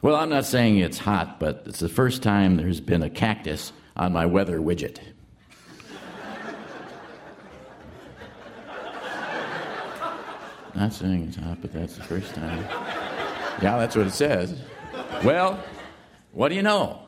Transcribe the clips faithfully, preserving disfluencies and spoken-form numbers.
Well, I'm not saying it's hot, but it's the first time there's been a cactus on my weather widget. Not saying it's hot, but that's the first time. Yeah, that's what it says. Well, what do you know?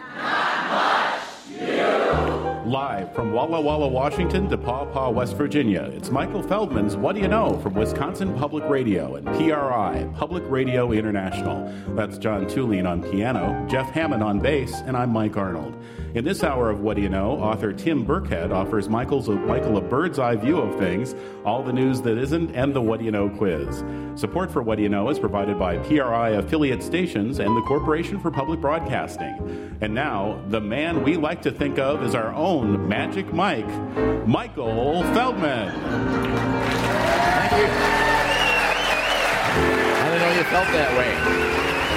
Live from Walla Walla, Washington to Paw Paw, West Virginia, it's Michael Feldman's What Do You Know from Wisconsin Public Radio and P R I, Public Radio International. That's John Tulane on piano, Jeff Hammond on bass, and I'm Mike Arnold. In this hour of What Do You Know, author Tim Burkhead offers Michael's, Michael a bird's eye view of things, all the news that isn't, and the What Do You Know quiz. Support for What Do You Know is provided by P R I affiliate stations and the Corporation for Public Broadcasting. And now, the man we like to think of as our own Magic Mike, Michael Feldman. Thank you. I didn't know you felt that way.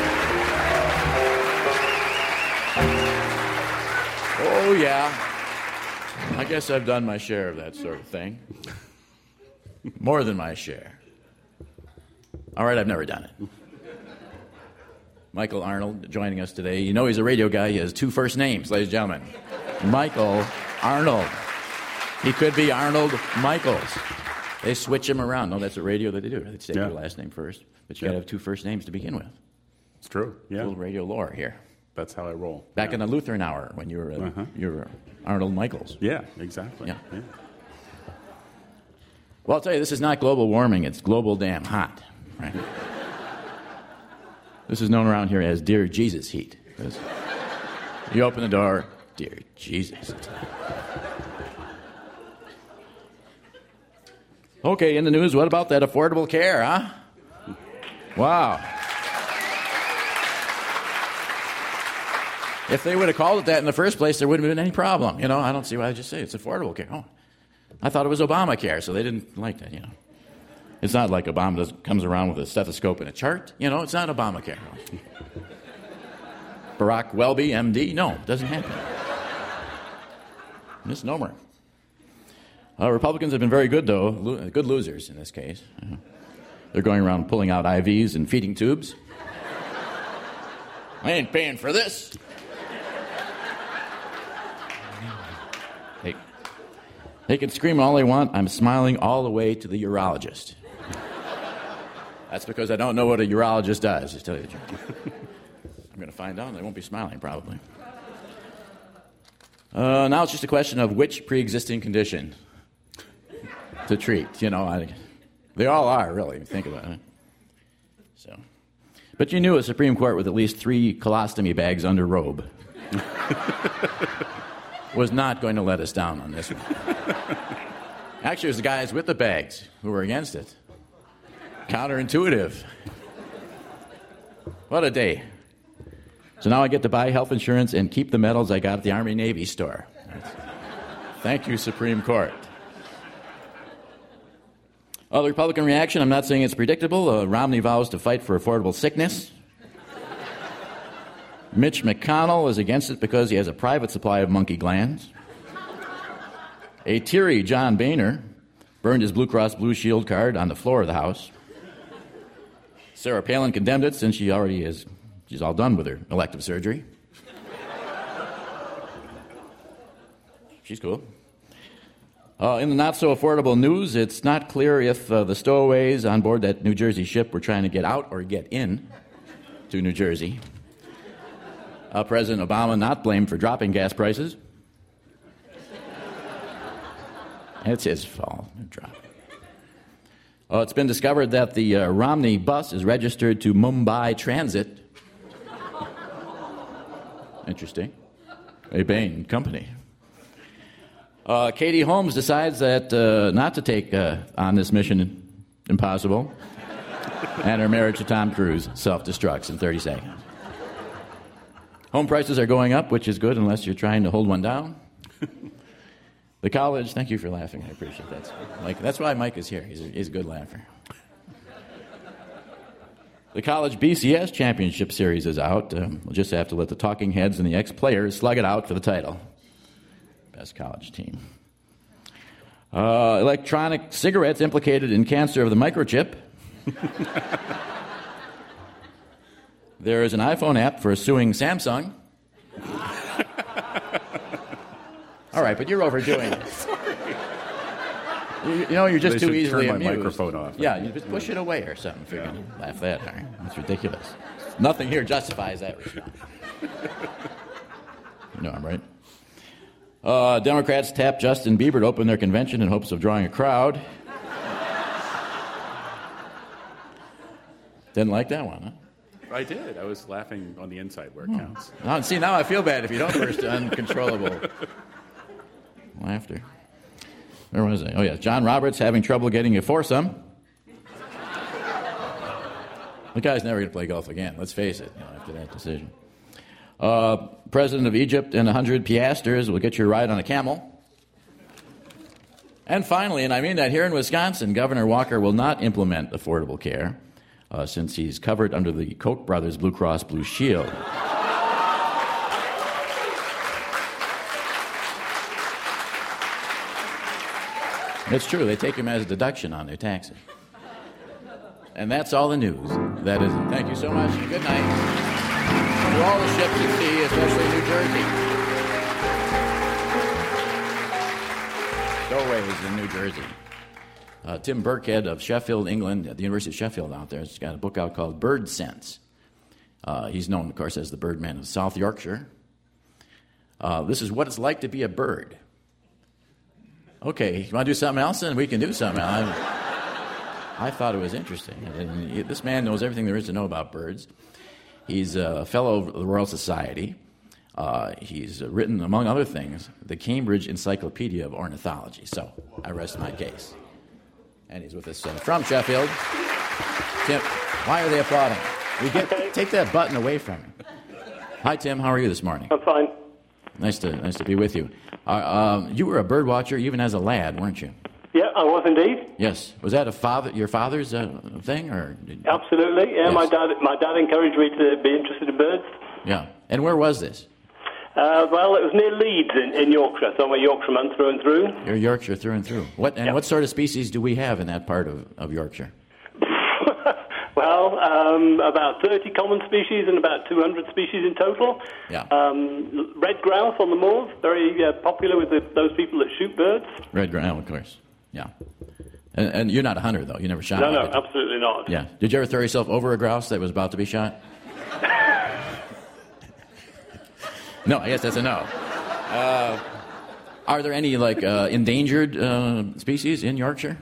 Oh, yeah. I guess I've done my share of that sort of thing. More than my share. All right, I've never done it. Michael Arnold joining us today. You know he's a radio guy. He has two first names, ladies and gentlemen. Michael Arnold. He could be Arnold Michaels. They switch him around. No, that's a radio that they do. They say yeah. your last name first, but you yeah. got to have two first names to begin with. It's true. Yeah. A little radio lore here. That's how I roll. Back yeah. in the Lutheran hour when you were uh, uh-huh. you were Arnold Michaels. Yeah, exactly. Yeah. yeah. Well, I'll tell you, this is not global warming. It's global damn hot. Right? This is known around here as Dear Jesus heat. You open the door, Dear Jesus. Okay, in the news, what about that affordable care, huh? Wow. If they would have called it that in the first place, there wouldn't have been any problem. You know, I don't see why they just say it's affordable care. Oh, I thought it was Obamacare, so they didn't like that, you know. It's not like Obama does, comes around with a stethoscope and a chart. You know, it's not Obamacare. Barack Welby, M D, no, it doesn't happen. Misnomer. Uh, Republicans have been very good, though. Lo- good losers in this case. Uh, they're going around pulling out I Vs and feeding tubes. I ain't paying for this. They, they can scream all they want. I'm smiling all the way to the urologist. That's because I don't know what a urologist does, to tell you the truth. I'm going to find out, and they won't be smiling, probably. Uh, now it's just a question of which pre-existing condition to treat. You know, I, they all are, really, think about it. So, but you knew a Supreme Court with at least three colostomy bags under robe was not going to let us down on this one. Actually, it was the guys with the bags who were against it. Counterintuitive. What a day. So now I get to buy health insurance and keep the medals I got at the Army-Navy store. Thank you, Supreme Court. Oh, the Republican reaction, I'm not saying it's predictable. Uh, Romney vows to fight for affordable sickness. Mitch McConnell is against it because he has a private supply of monkey glands. A teary John Boehner burned his Blue Cross Blue Shield card on the floor of the House. Sarah Palin condemned it since she already is, she's all done with her elective surgery. She's cool. Uh, in the not-so-affordable news, it's not clear if uh, the stowaways on board that New Jersey ship were trying to get out or get in to New Jersey. Uh, President Obama not blamed for dropping gas prices. It's his fault. Drop. Oh, it's been discovered that the uh, Romney bus is registered to Mumbai Transit. Interesting. A Bain company. Uh, Katie Holmes decides that uh, not to take uh, on this mission impossible, and her marriage to Tom Cruise self-destructs in thirty seconds. Home prices are going up, which is good unless you're trying to hold one down. The college, thank you for laughing. I appreciate that. Mike, that's why Mike is here. He's a, he's a good laugher. The college B C S championship series is out. Um, we'll just have to let the talking heads and the ex-players slug it out for the title. Best college team. Uh, electronic cigarettes implicated in cancer of the microchip. There is an iPhone app for suing Samsung. All right, but you're overdoing it. You, you know, you're just they too easily turn my amused. microphone off. Yeah, you just push it away or something. If you're Yeah. going to laugh that hard. That's ridiculous. Nothing here justifies that response. You know I'm right. Uh, Democrats tapped Justin Bieber to open their convention in hopes of drawing a crowd. Didn't like that one, huh? I did. I was laughing on the inside where it counts. Now, see, now I feel bad if you don't burst into uncontrollable laughter. Where was I? Oh, yeah. John Roberts having trouble getting a foursome. The guy's never going to play golf again. Let's face it, you know, after that decision. Uh, President of Egypt and one hundred piasters will get you a ride on a camel. And finally, and I mean that here in Wisconsin, Governor Walker will not implement affordable care uh, since he's covered under the Koch brothers Blue Cross Blue Shield. It's true. They take him as a deduction on their taxes. And that's all the news. That is it. Thank you so much. Good night. To all the ships at sea, especially New Jersey. Stowaways in New Jersey. Uh, Tim Burkhead of Sheffield, England, at the University of Sheffield out there, has got a book out called Bird Sense. Uh, he's known, of course, as the Birdman of South Yorkshire. Uh, this is what it's like to be a bird. Okay, you want to do something else? Then we can do something else. I thought it was interesting. And this man knows everything there is to know about birds. He's a fellow of the Royal Society. Uh, he's written, among other things, the Cambridge Encyclopedia of Ornithology. So I rest my case. And he's with us uh, from Sheffield. Tim, why are they applauding? We get Okay. Take that button away from him. Hi, Tim. How are you this morning? I'm fine. Nice to nice to be with you. Uh, um, you were a bird watcher even as a lad, weren't you? Yeah, I was indeed. Yes. Was that a father, your father's uh, thing, or? Did, Absolutely. Yeah, Yes. my dad. My dad encouraged me to be interested in birds. yeah. And where was this? Uh, well, it was near Leeds in, in Yorkshire, so I'm a Yorkshireman through and through. You're Yorkshire through and through. What and Yeah. what sort of species do we have in that part of, of Yorkshire? Well, um, about thirty common species and about two hundred species in total. Yeah. Um, red grouse on the moors, very uh, popular with the, those people that shoot birds. Red ground, of course. Yeah. And, and you're not a hunter, though. You never shot No, one, no, did you? absolutely not. Yeah. Did you ever throw yourself over a grouse that was about to be shot? No, I guess that's a no. Uh, are there any, like, uh, endangered uh, species in Yorkshire?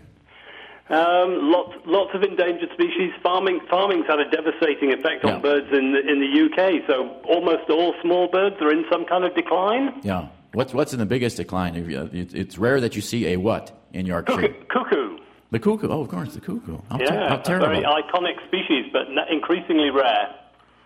Um, lots, lots of endangered species. Farming, farming's had a devastating effect Yeah. on birds in the, in the U K. So almost all small birds are in some kind of decline. Yeah. What's what's in the biggest decline? If you- It's it's rare that you see a what in Yorkshire? Cuckoo. cuckoo. The cuckoo. Oh, of course, the cuckoo. How, ter- Yeah, how a terrible. very iconic species, but n- increasingly rare.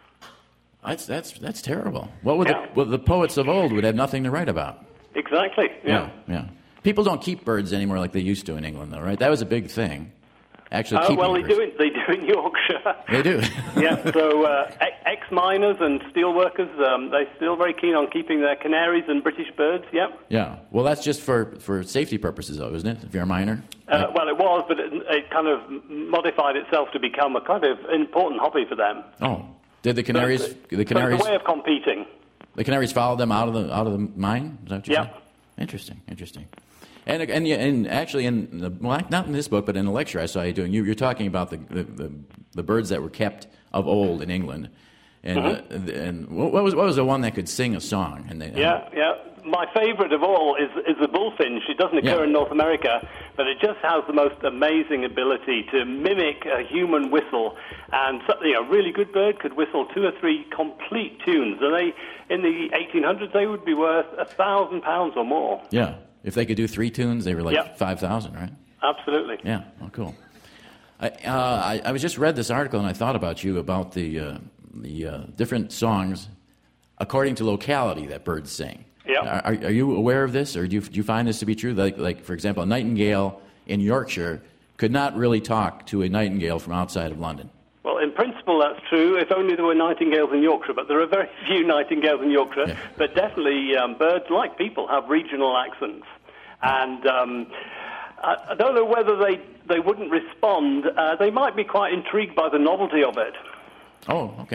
That's that's that's terrible. What would Yeah. the, well, the poets of old would have nothing to write about? Exactly. Yeah. yeah, yeah. People don't keep birds anymore like they used to in England, though, right? That was a big thing. Actually, Uh, keeping well, they birds. do it. They do in Yorkshire. They do. Yeah. So uh, e- ex-miners and steel workers, um, they're still very keen on keeping their canaries and British birds. Yep. Yeah. Well, that's just for, for safety purposes, though, isn't it? If you're a miner. Uh, well, it was, but it, it kind of modified itself to become a kind of important hobby for them. Oh, did the canaries? So The it's canaries. a way of competing. The canaries follow them out of the out of the mine. Is that what you Yeah. said? Interesting. Interesting. And and yeah, and actually, in the, well, not in this book, but in a lecture I saw you doing, you, you're talking about the, the, the, the birds that were kept of old in England, and Mm-hmm. uh, and what was what was the one that could sing a song? And they, Yeah, yeah. My favourite of all is is the bullfinch. It doesn't occur Yeah. in North America, but it just has the most amazing ability to mimic a human whistle. And so, you know, a really good bird could whistle two or three complete tunes. And they, in the eighteen hundreds, they would be worth a thousand pounds or more. yeah. If they could do three tunes, they were like Yep. five thousand, right? Absolutely. Yeah. Oh, cool. I, uh, I I was just read this article and I thought about you about the uh, the uh, different songs according to locality that birds sing. Yeah. Are, are you aware of this, or do you, do you find this to be true? Like, like, for example, a nightingale in Yorkshire could not really talk to a nightingale from outside of London. Well, in principle, that's true, if only there were nightingales in Yorkshire, but there are very few nightingales in Yorkshire. Yeah. But definitely, um, birds, like people, have regional accents. And um, I, I don't know whether they, they wouldn't respond. Uh, they might be quite intrigued by the novelty of it. Oh, okay.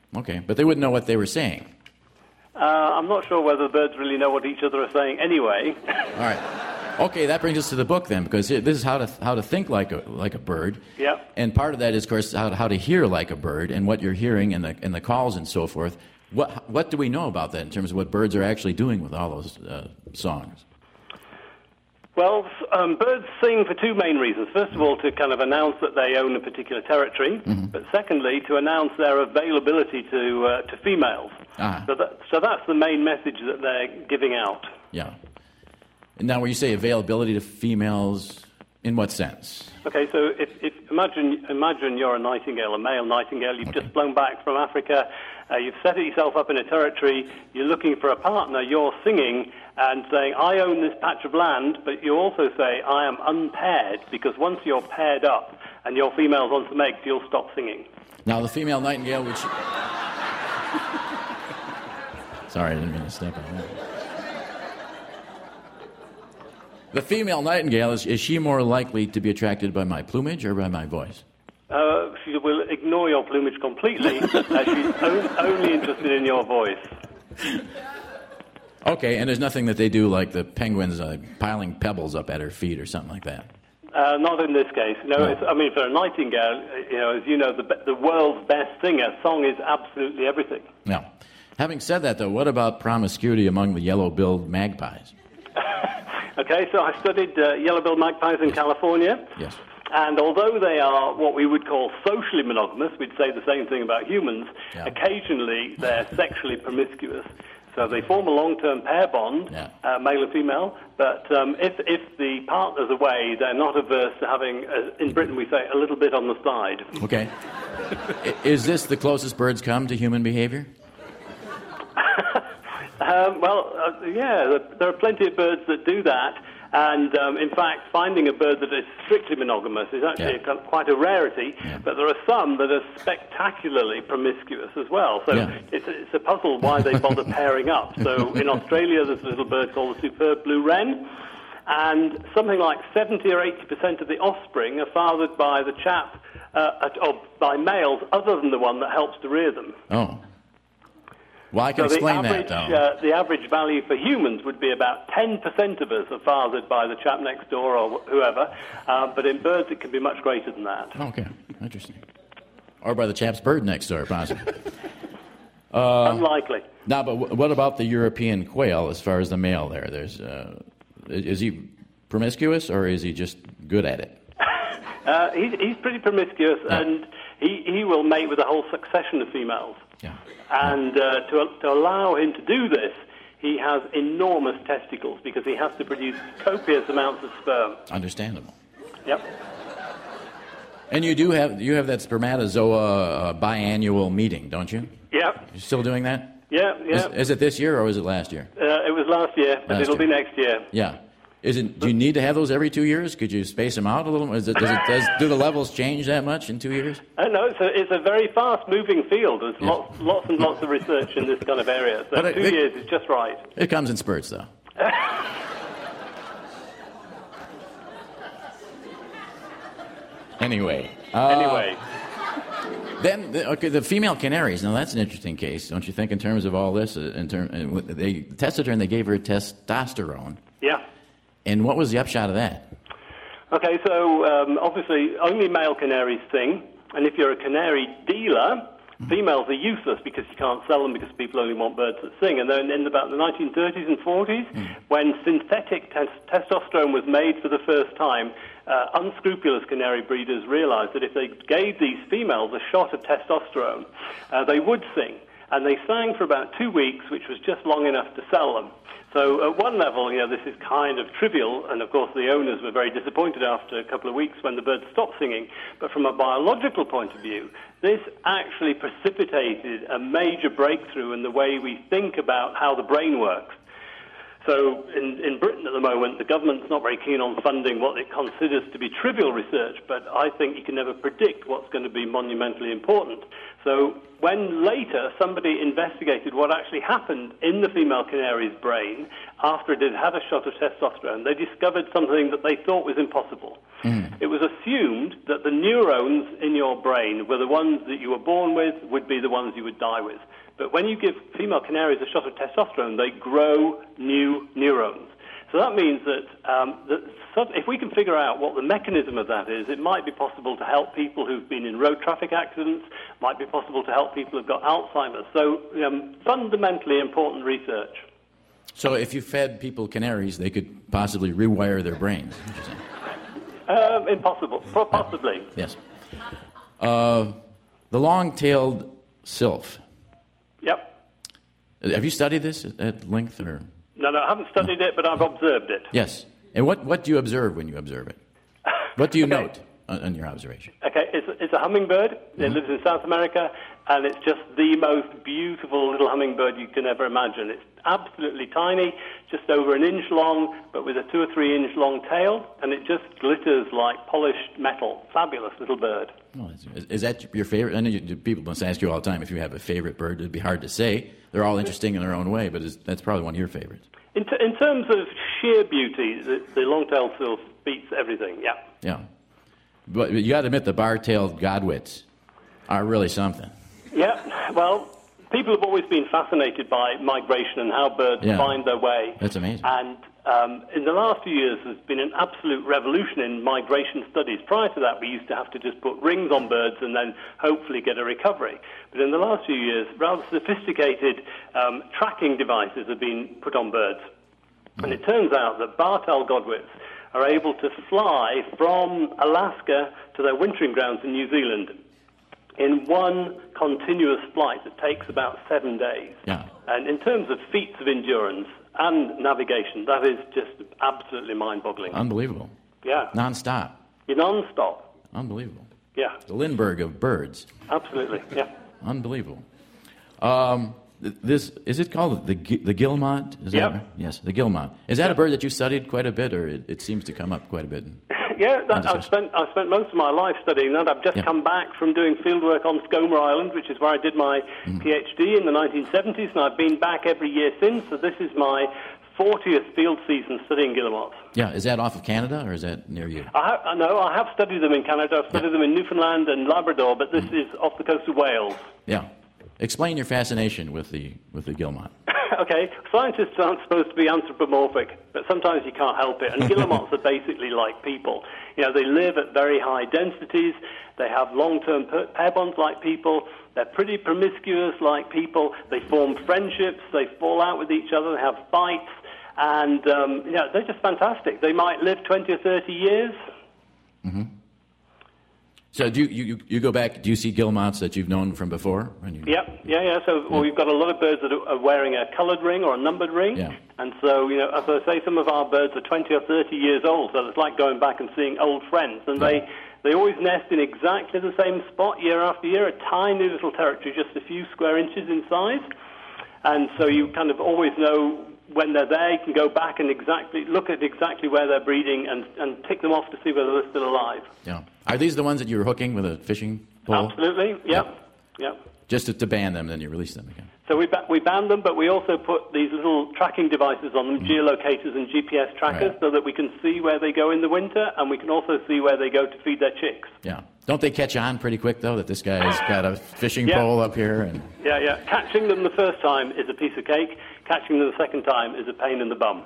Okay, but they wouldn't know what they were saying. Uh, I'm not sure whether birds really know what each other are saying anyway. All right. Okay, that brings us to the book then, because this is how to how to think like a like a bird. Yeah. And part of that is, of course, how to, how to hear like a bird and what you're hearing and the and the calls and so forth. What what do we know about that in terms of what birds are actually doing with all those uh, songs? Well, um, birds sing for two main reasons. First of all, to kind of announce that they own a particular territory, mm-hmm. but secondly, to announce their availability to uh, to females. Ah. So, that, so that's the main message that they're giving out. Yeah. And now, when you say availability to females, in what sense? Okay, so if, if imagine imagine you're a nightingale, a male nightingale. You've okay. just flown back from Africa. Uh, you've set yourself up in a territory. You're looking for a partner. You're singing and saying, "I own this patch of land," but you also say, "I am unpaired," because once you're paired up and your female's on some eggs, you'll stop singing. Now, the female nightingale, which sorry, I didn't mean to step on that. The female nightingale, is, is she more likely to be attracted by my plumage or by my voice? Uh, she will ignore your plumage completely, as she's on, only interested in your voice. Okay, and there's nothing that they do like the penguins uh, piling pebbles up at her feet or something like that? Uh, not in this case. No, no. It's, I mean, for a nightingale, you know, as you know, the, the world's best singer, song is absolutely everything. Now, having said that, though, what about promiscuity among the yellow-billed magpies? Okay, so I studied uh, yellow-billed magpies in California. Yes. And although they are what we would call socially monogamous, we'd say the same thing about humans, yeah. occasionally they're sexually promiscuous. So they form a long-term pair bond, yeah. uh, male and female, but um, if, if the partner's away, they're not averse to having, uh, in Britain we say, a little bit on the side. Okay. Is this the closest birds come to human behavior? Um, well, uh, yeah, there are plenty of birds that do that, and um, in fact, finding a bird that is strictly monogamous is actually yeah. a, quite a rarity, yeah. but there are some that are spectacularly promiscuous as well, so yeah. it's, a, it's a puzzle why they bother pairing up. So in Australia, there's a little bird called the superb blue wren, and something like seventy or eighty percent of the offspring are fathered by the chap, uh, or by males other than the one that helps to rear them. Oh. Well, I can so explain the average, that, though. Uh, the average value for humans would be about ten percent of us are fathered by the chap next door or whoever, uh, but in birds it can be much greater than that. Okay, interesting. Or by the chap's bird next door, possibly. uh, Unlikely. Now, but w- what about the European quail as far as the male there? There's, uh, is he promiscuous or is he just good at it? uh, he's, he's pretty promiscuous, yeah. and he, he will mate with a whole succession of females. Yeah. And uh, to, to allow him to do this, he has enormous testicles because he has to produce copious amounts of sperm. Understandable. Yep. And you do have you have that spermatozoa uh, biannual meeting, don't you? Yep. You're still doing that? Yeah, yeah. Is, is it this year or was it last year? Uh, it was last year, but last it'll year. be next year. Yeah. Is it? Do you need to have those every two years? Could you space them out a little? Is it, does it, does, do the levels change that much in two years? I know it's a, it's a very fast-moving field. There's yeah. lots, lots and lots of research in this kind of area. So but two it, years is just right. It comes in spurts, though. anyway. Uh, anyway. Then, the, okay, the female canaries. Now, that's an interesting case, don't you think? In terms of all this, in term, they tested her and they gave her testosterone. Yeah. And what was the upshot of that? Okay, so um, obviously only male canaries sing, and if you're a canary dealer, mm. females are useless because you can't sell them because people only want birds that sing. And then in about the nineteen thirties and forties, mm. when synthetic tes- testosterone was made for the first time, uh, unscrupulous canary breeders realized that if they gave these females a shot of testosterone, uh, they would sing. And they sang for about two weeks, which was just long enough to sell them. So at one level, you know, this is kind of trivial, and of course the owners were very disappointed after a couple of weeks when the birds stopped singing. But from a biological point of view, this actually precipitated a major breakthrough in the way we think about how the brain works. So in, in Britain at the moment, the government's not very keen on funding what it considers to be trivial research, but I think you can never predict what's going to be monumentally important. So when later somebody investigated what actually happened in the female canary's brain after it had had a shot of testosterone, they discovered something that they thought was impossible. Mm. It was assumed that the neurons in your brain were the ones that you were born with, would be the ones you would die with. But when you give female canaries a shot of testosterone, they grow new neurons. So that means that, um, that if we can figure out what the mechanism of that is, it might be possible to help people who've been in road traffic accidents, might be possible to help people who've got Alzheimer's. So um, fundamentally important research. So if you fed people canaries, they could possibly rewire their brains. Um, impossible. Possibly. Yes. Uh, the long-tailed sylph. Yep. Have you studied this at length, or? No, no, I haven't studied it, but I've observed it. Yes. And what, what do you observe when you observe it? What do you okay. note on, on your observation? Okay, it's, it's a hummingbird. Mm-hmm. It lives in South America, and it's just the most beautiful little hummingbird you can ever imagine. It's absolutely tiny, just over an inch long, but with a two or three inch long tail, and it just glitters like polished metal. Fabulous little bird. Oh, is, is that your favorite? I know you, people must ask you all the time if you have a favorite bird. It'd be hard to say. They're all interesting in their own way, but is, that's probably one of your favorites. In, t- in terms of sheer beauty, the, the long-tailed sylph beats everything, yeah. Yeah. But you got to admit the bar-tailed godwits are really something. Yeah, well, people have always been fascinated by migration and how birds yeah. find their way. That's amazing. And um, in the last few years, there's been an absolute revolution in migration studies. Prior to that, we used to have to just put rings on birds and then hopefully get a recovery. But in the last few years, rather sophisticated um, tracking devices have been put on birds. Mm. And it turns out that bar-tailed godwits are able to fly from Alaska to their wintering grounds in New Zealand in one continuous flight that takes about seven days. Yeah. And in terms of feats of endurance and navigation, that is just absolutely mind-boggling. Unbelievable. Yeah. Non-stop. You're non-stop. Unbelievable. Yeah. The Lindbergh of birds. Absolutely, yeah. Unbelievable. Um, this is it called the the guillemot? Is yep. that right? Yes, the guillemot. Is that yep. a bird that you studied quite a bit, or it, it seems to come up quite a bit? Yeah, that, I've spent I've spent most of my life studying that. I've just yeah. come back from doing fieldwork on Skomer Island, which is where I did my mm. PhD in the nineteen seventies, and I've been back every year since. So this is my fortieth field season studying guillemots. Yeah, is that off of Canada, or is that near you? I have, no, I have studied them in Canada. I've studied yeah. them in Newfoundland and Labrador, but this mm. is off the coast of Wales. Yeah. Explain your fascination with the with the guillemot. Okay, scientists aren't supposed to be anthropomorphic, but sometimes you can't help it. And guillemots are basically like people. You know, they live at very high densities. They have long-term pair bonds like people. They're pretty promiscuous like people. They form friendships. They fall out with each other. They have fights. And, um, yeah, they're just fantastic. They might live twenty or thirty years. Mm-hmm. So do you, you you go back, do you see guillemots that you've known from before? When you... Yep, yeah, yeah. So yeah. Well, we've got a lot of birds that are wearing a coloured ring or a numbered ring. Yeah. And so, you know, as I say, some of our birds are twenty or thirty years old, so it's like going back and seeing old friends. And yeah. they, they always nest in exactly the same spot year after year, a tiny little territory, just a few square inches in size. And so you kind of always know when they're there. You can go back and exactly look at exactly where they're breeding and, and tick them off to see whether they're still alive. Yeah. Are these the ones that you were hooking with a fishing pole? Absolutely, yeah. yeah. Just to, to ban them, then you release them again. So we ba- we banned them, but we also put these little tracking devices on them, mm. geolocators and G P S trackers, right. so that we can see where they go in the winter, and we can also see where they go to feed their chicks. Yeah. Don't they catch on pretty quick, though, that this guy's got a fishing yeah. pole up here? And... Yeah, yeah. Catching them the first time is a piece of cake. Catching them the second time is a pain in the bum.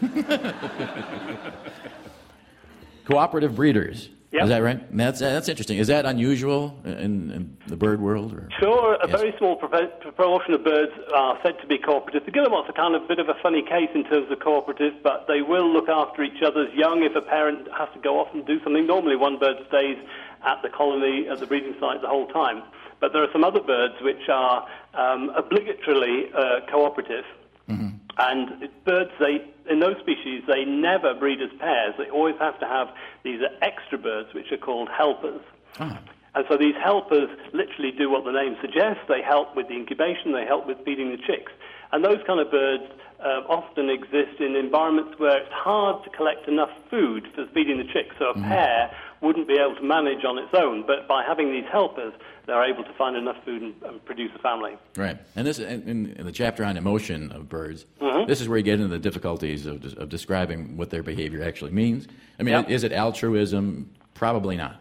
Cooperative breeders. Yep. Is that right? That's uh, that's interesting. Is that unusual in, in the bird world? Or? Sure. A yes. very small proportion of birds are said to be cooperative. The guillemots are kind of a bit of a funny case in terms of cooperative, but they will look after each other's young if a parent has to go off and do something. Normally one bird stays at the colony, at the breeding site the whole time. But there are some other birds which are um, obligatorily uh, cooperative. Mm-hmm. And birds, they in those species, they never breed as pairs. They always have to have these extra birds, which are called helpers. Oh. And so these helpers literally do what the name suggests. They help with the incubation, they help with feeding the chicks. And those kind of birds uh, often exist in environments where it's hard to collect enough food for feeding the chicks. So a mm-hmm. pair wouldn't be able to manage on its own, but by having these helpers, they're able to find enough food and, and produce a family. Right. And this, in, in the chapter on emotion of birds, mm-hmm. this is where you get into the difficulties of, of describing what their behavior actually means. I mean, yep. is it altruism? Probably not.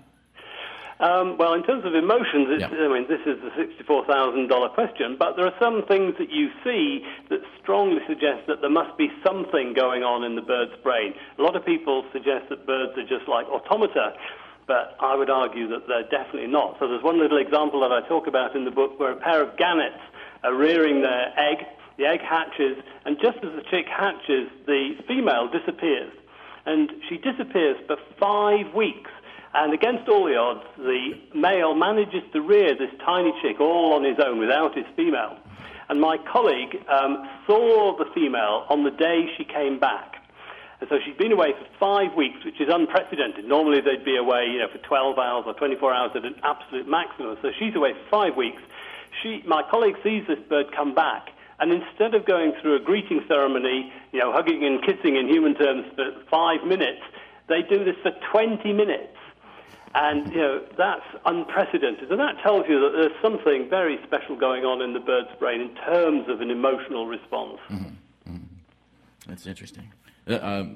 Um, well, in terms of emotions, it's, yep. I mean, this is the sixty-four thousand dollars question, but there are some things that you see that strongly suggest that there must be something going on in the bird's brain. A lot of people suggest that birds are just like automata, but I would argue that they're definitely not. So there's one little example that I talk about in the book where a pair of gannets are rearing their egg, the egg hatches, and just as the chick hatches, the female disappears. And she disappears for five weeks. And against all the odds, the male manages to rear this tiny chick all on his own without his female. And my colleague um, saw the female on the day she came back. And so she'd been away for five weeks, which is unprecedented. Normally they'd be away, you know, for twelve hours or twenty-four hours at an absolute maximum. So she's away for five weeks. She, my colleague sees this bird come back, and instead of going through a greeting ceremony, you know, hugging and kissing in human terms for five minutes, they do this for twenty minutes. And, you know, that's unprecedented. And that tells you that there's something very special going on in the bird's brain in terms of an emotional response. Mm-hmm. Mm-hmm. That's interesting. Uh, um,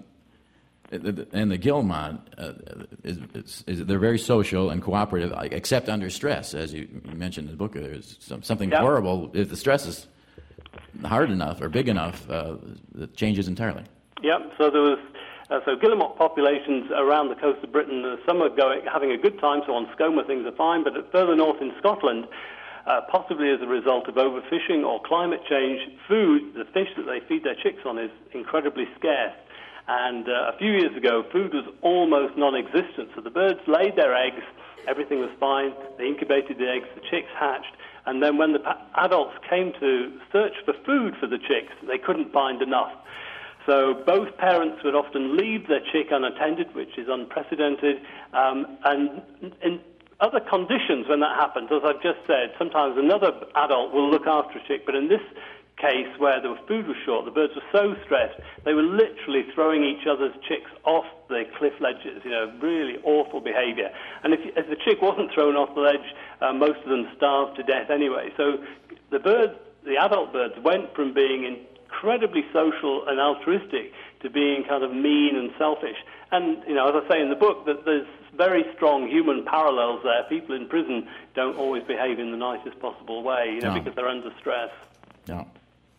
and the Guillemot, uh, is, is, is they're very social and cooperative, except under stress. As you, you mentioned in the book, there's some, something yep. horrible. If the stress is hard enough or big enough, uh, it changes entirely. Yep, so there was... Uh, so guillemot populations around the coast of Britain, uh, some are going, having a good time, so on Scoma things are fine, but at further north in Scotland, uh, possibly as a result of overfishing or climate change, food, the fish that they feed their chicks on, is incredibly scarce. And uh, a few years ago, food was almost non-existent, so the birds laid their eggs, everything was fine, they incubated the eggs, the chicks hatched, and then when the pa- adults came to search for food for the chicks, they couldn't find enough. So both parents would often leave their chick unattended, which is unprecedented, um, and in other conditions when that happens, as I've just said, sometimes another adult will look after a chick, but in this case where the food was short, the birds were so stressed, they were literally throwing each other's chicks off the cliff ledges, you know, really awful behavior. And if, if the chick wasn't thrown off the ledge, uh, most of them starved to death anyway. So the birds, the adult birds, went from being in incredibly social and altruistic to being kind of mean and selfish. And, you know, as I say in the book, that there's very strong human parallels there. People in prison don't always behave in the nicest possible way, you know, no. because they're under stress. No.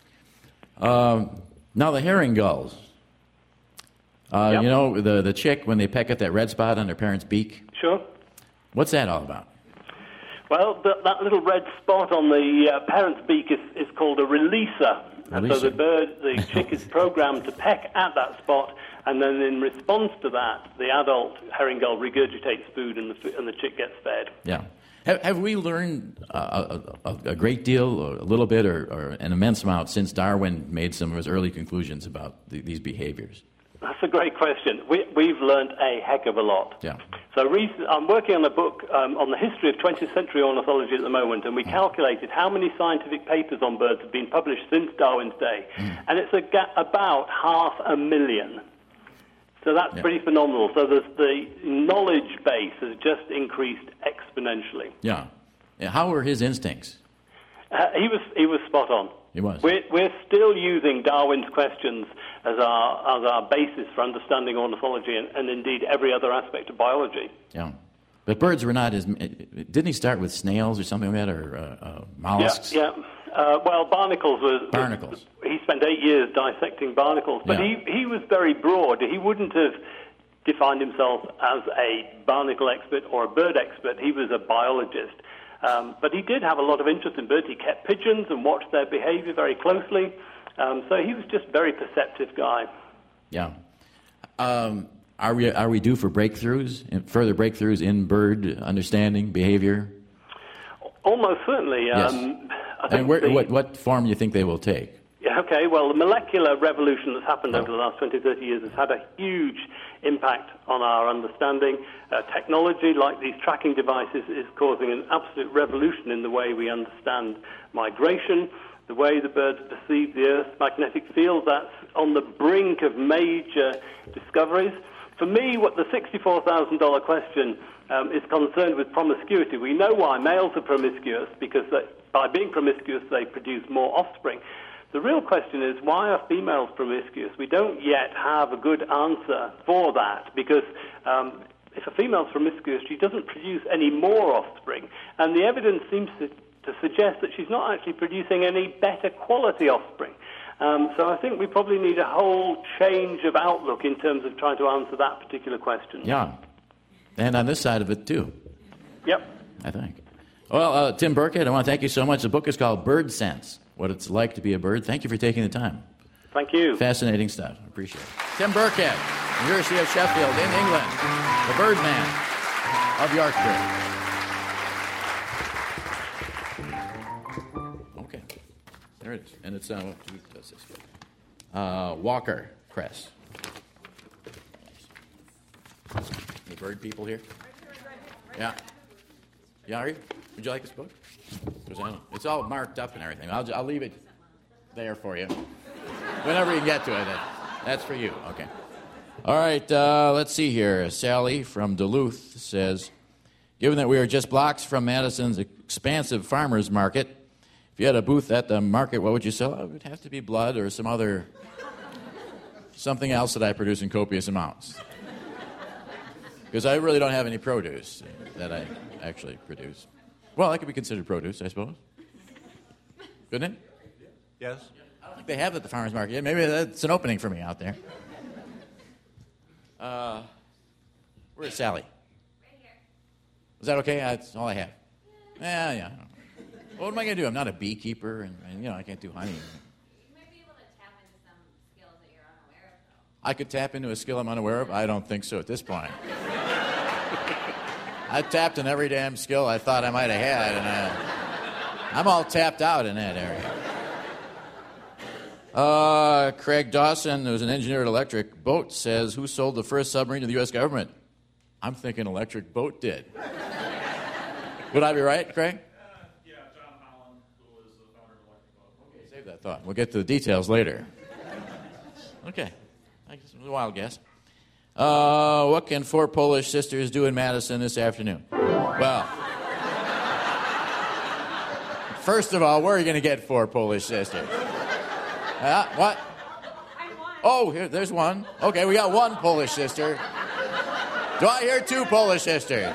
Um, now the herring gulls. Uh, yep. You know, the, the chick, when they peck at that red spot on their parent's beak? Sure. What's that all about? Well, the, that little red spot on the uh, parent's beak is, is called a releaser. And so the bird, the chick is programmed to peck at that spot, and then in response to that, the adult herring gull regurgitates food, and the, and the chick gets fed. Yeah. Have, have we learned uh, a, a, a great deal, or a little bit, or, or an immense amount since Darwin made some of his early conclusions about the, these behaviors? That's a great question. We, we've learned a heck of a lot. Yeah. So recent, I'm working on a book um, on the history of twentieth century ornithology at the moment, and we mm. calculated how many scientific papers on birds have been published since Darwin's day, mm. and it's a ga- about half a million. So that's yeah. pretty phenomenal. So there's, the knowledge base has just increased exponentially. Yeah. yeah. How were his instincts? Uh, he was he was spot on. He was. We're, we're still using Darwin's questions as our as our basis for understanding ornithology and, and indeed every other aspect of biology. Yeah. But birds were not as... Didn't he start with snails or something like that, or uh, uh, mollusks? Yeah, yeah. Uh, well, barnacles was... Barnacles. Was, he spent eight years dissecting barnacles, but yeah. he, he was very broad. He wouldn't have defined himself as a barnacle expert or a bird expert. He was a biologist. Um, but he did have a lot of interest in birds. He kept pigeons and watched their behavior very closely. Um, so he was just a very perceptive guy. Yeah. Um, are we are we due for breakthroughs, further breakthroughs in bird understanding, behavior? Almost certainly. Yes. Um, I think and where, the, what, what form do you think they will take? Yeah, Okay, well, the molecular revolution that's happened over the last twenty, thirty years has had a huge impact on our understanding. Uh, technology, like these tracking devices, is causing an absolute revolution in the way we understand migration, the way the birds perceive the Earth's magnetic field. That's on the brink of major discoveries. For me, what the sixty-four thousand dollars question um, is concerned with promiscuity. We know why males are promiscuous, because they, by being promiscuous, they produce more offspring. The real question is, why are females promiscuous? We don't yet have a good answer for that, because um, if a female's promiscuous, she doesn't produce any more offspring, and the evidence seems to, to suggest that she's not actually producing any better quality offspring. Um, so I think we probably need a whole change of outlook in terms of trying to answer that particular question. Yeah, and on this side of it, too. Yep. I think. Well, uh, Tim Burkett, I want to thank you so much. The book is called Bird Sense, What It's Like to Be a Bird. Thank you for taking the time. Thank you. Fascinating stuff. Appreciate it. Tim Burkett, University of Sheffield in England, the Birdman of Yorkshire. Okay. There it is. And it's, uh, what does this uh, Walker Press. The bird people here? Yeah. Yeah, are you? Would you like this book? It's all marked up and everything. I'll, I'll leave it there for you. Whenever you get to it, that's for you. Okay. All right, uh, let's see here. Sally from Duluth says, given that we are just blocks from Madison's expansive farmers market, if you had a booth at the market, what would you sell? It would have to be blood or some other, something else that I produce in copious amounts. Because I really don't have any produce that I actually produce. Well, that could be considered produce, I suppose. Couldn't it? Yes. I don't think they have it at the farmer's market yet. Maybe that's an opening for me out there. Uh, where's Sally? Right here. Is that okay? That's all I have. Yeah, yeah. What am I going to do? I'm not a beekeeper, and, and, you know, I can't do honey. You might be able to tap into some skills that you're unaware of, though. I could tap into a skill I'm unaware of? I don't think so at this point. I tapped in every damn skill I thought I might have had, and I, I'm all tapped out in that area. Uh, Craig Dawson, who's an engineer at Electric Boat, says, who sold the first submarine to the U S government? I'm thinking Electric Boat did. Would I be right, Craig? Uh, yeah, John Holland, who was the founder of Electric Boat. Okay, save that thought. We'll get to the details later. Okay. I guess it was a wild guess. Uh, what can four Polish sisters do in Madison this afternoon? Well, first of all, where are you going to get four Polish sisters? Uh, what? Oh, here, there's one. Okay, we got one Polish sister. Do I hear two Polish sisters?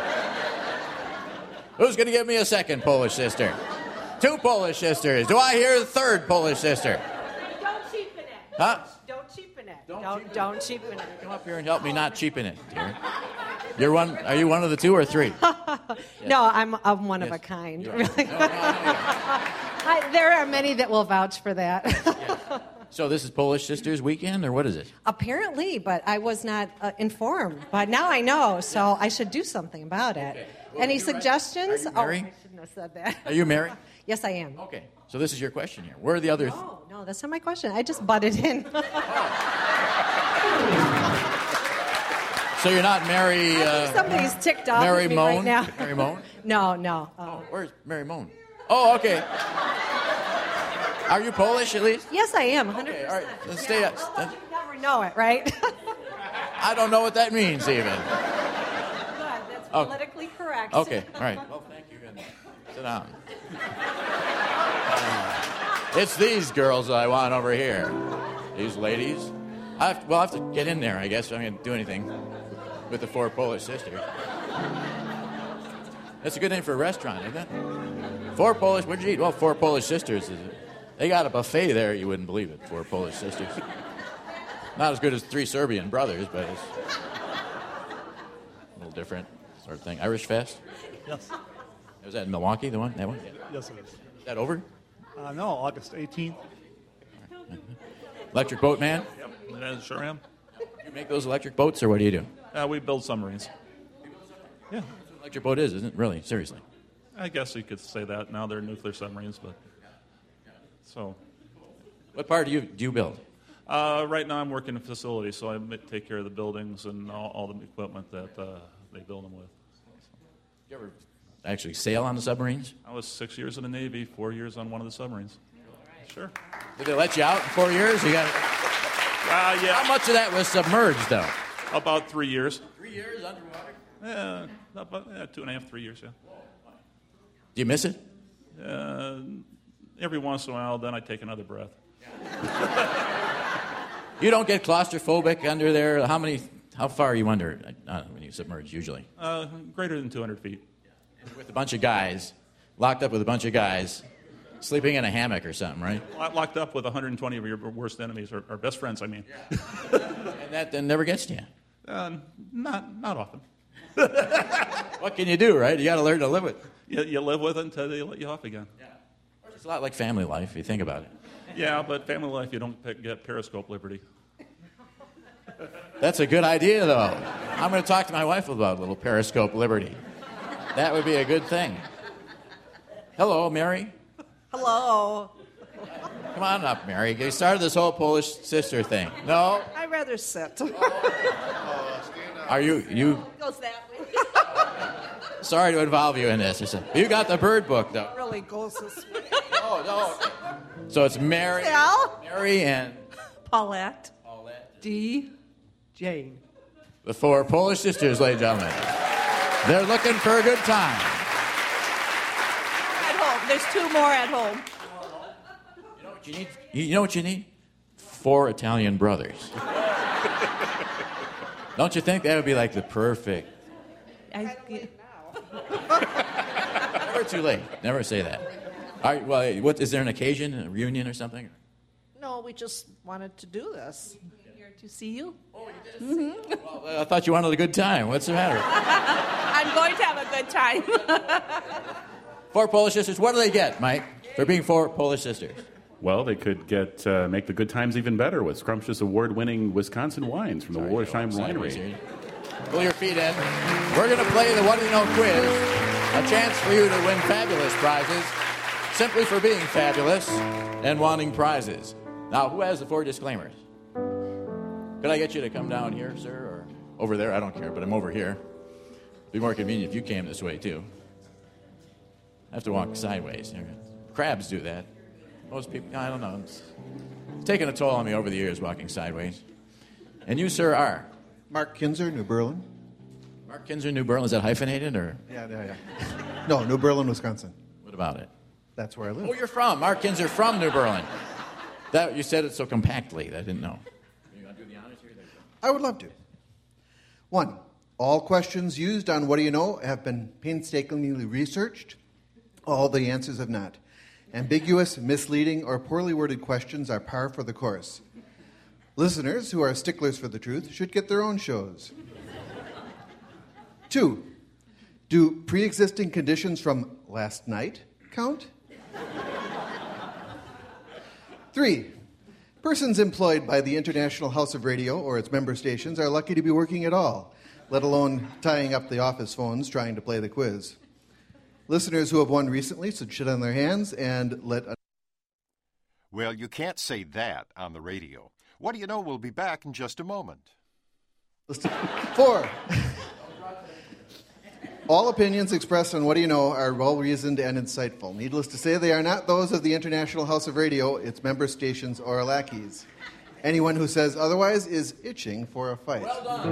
Who's going to give me a second Polish sister? Two Polish sisters. Do I hear the third Polish sister? Don't cheapen it. Huh? Don't cheapen it. Don't Don't, cheapen don't cheapen it. Come up here and help me not cheapen it, dear. You're one. Are you one of the two or three? No, I'm, I'm one Yes. of a kind. You are. Really. No, no, no, no. I, there are many that will vouch for that. Yeah. So this is Polish Sisters Weekend, or what is it? Apparently, but I was not uh, informed. But now I know, so I should do something about it. Okay. Well, Any are you right? suggestions? Are you Oh, married? I shouldn't have said that. Are you married? Yes, I am. Okay. So this is your question here. Where are the other? Th- Oh, no, that's not my question. I just butted in. so you're not Mary? Uh, Somebody's ticked off Mary at me Moan? right now. Mary Moan? No, no. Uh, Oh, where's Mary Moan? Oh, okay. Are you Polish at least? yes, I am, one hundred Okay, percent. all right. Let's stay. Up. You never know it, right? I don't know what that means even. Good. That's Oh. politically correct. Okay. All right. Well, thank you. And sit down. Uh, it's these girls I want over here. These ladies. I have to, well, I have to get in there, I guess. I'm going to do anything with the four Polish sisters. That's a good name for a restaurant, isn't it? Four Polish. What'd you eat? Well, four Polish sisters. They got a buffet there. You wouldn't believe it. Four Polish sisters. Not as good as three Serbian brothers, but it's a little different sort of thing. Irish Fest? Yes. Was that in Milwaukee, the one? That one? Yes, it is. Is that over? Uh, no, August eighteenth. Electric Boat Man? Yep, I sure am. You make those electric boats, or what do you do? Uh, we build submarines. Yeah, That's what an electric boat is, isn't it? Really? Seriously. I guess you could say that. Now they're nuclear submarines, but so What part do you do you build? Uh, right now I'm working in a facility, so I ma- take care of the buildings and all, all the equipment that uh, they build them with. You ever actually sail on the submarines? I was six years in the Navy, four years on one of the submarines. Sure. Did they let you out in four years? You got. Uh, yeah. How much of that was submerged, though? About three years. Three years underwater. Yeah, about yeah, two and a half, three years. Yeah. Do you miss it? Uh, every once in a while, then I take another breath. You don't get claustrophobic under there. How many? How far are you under uh, when you submerge usually? Uh, greater than two hundred feet. With a bunch of guys, locked up with a bunch of guys, sleeping in a hammock or something, right? Locked up with one hundred twenty of your worst enemies, or, or best friends, I mean. And that then never gets to you. Uh, not not often. What can you do, right? You got to learn to live with it. You, you live with it until they let you off again. Yeah. It's a lot like family life, if you think about it. Yeah, but family life, you don't pick, get Periscope liberty. That's a good idea, though. I'm going to talk to my wife about a little Periscope liberty. That would be a good thing. Hello, Mary. Hello. Come on up, Mary. You started this whole Polish sister thing. No? I'd rather sit. Are you, you... Goes that way. Sorry to involve you in this. You got the bird book, though. It really goes this way. Oh, no. So it's Mary, Sal? Mary and... Paulette. Paulette. D. Jane. The four Polish sisters, ladies and gentlemen. They're looking for a good time. At home. There's two more at home. You know what you need? You know what you need? Four Italian brothers. Don't you think that would be like the perfect... I, Never too late. Never say that. All right, well, what, is there an occasion, a reunion or something? no, we just wanted to do this. Here to see you. Oh, you did? Mm-hmm. Well, I thought you wanted a good time. What's the matter? I'm going to have a good time. Four Polish sisters. What do they get, Mike, for being four Polish sisters? Well, they could get uh, make the good times even better with scrumptious award-winning Wisconsin wines from the Wollersheim Winery. Pull your feet in. We're going to play the What Do You Know quiz. A chance for you to win fabulous prizes simply for being fabulous and wanting prizes. Now, who has the four disclaimers? Could I get you to come down here, sir, or over there? I don't care, but I'm over here. It'd be more convenient if you came this way, too. I have to walk sideways. Crabs do that. Most people, I don't know. It's taken a toll on me over the years walking sideways. And you, sir, are? Mark Kinzer, New Berlin. Mark Kinzer, New Berlin. Is that hyphenated, or? Yeah, yeah, yeah. No, New Berlin, Wisconsin. What about it? That's where I live. Oh, you're from. Mark Kinzer from New Berlin. That you said it so compactly that I didn't know. You want to do the honors here? I would love to. One, all questions used on What Do You Know have been painstakingly researched. All the answers have not. Ambiguous, misleading, or poorly worded questions are par for the course. Listeners who are sticklers for the truth should get their own shows. Two, do pre-existing conditions from last night count? Three, persons employed by the International House of Radio or its member stations are lucky to be working at all, let alone tying up the office phones trying to play the quiz. Listeners who have won recently should sit on their hands and let... A- well, you can't say that on the radio. What Do You Know? We'll be back in just a moment. Four. All opinions expressed on What Do You Know are well-reasoned and insightful. Needless to say, they are not those of the International House of Radio, its member stations, or lackeys. Anyone who says otherwise is itching for a fight. Well done.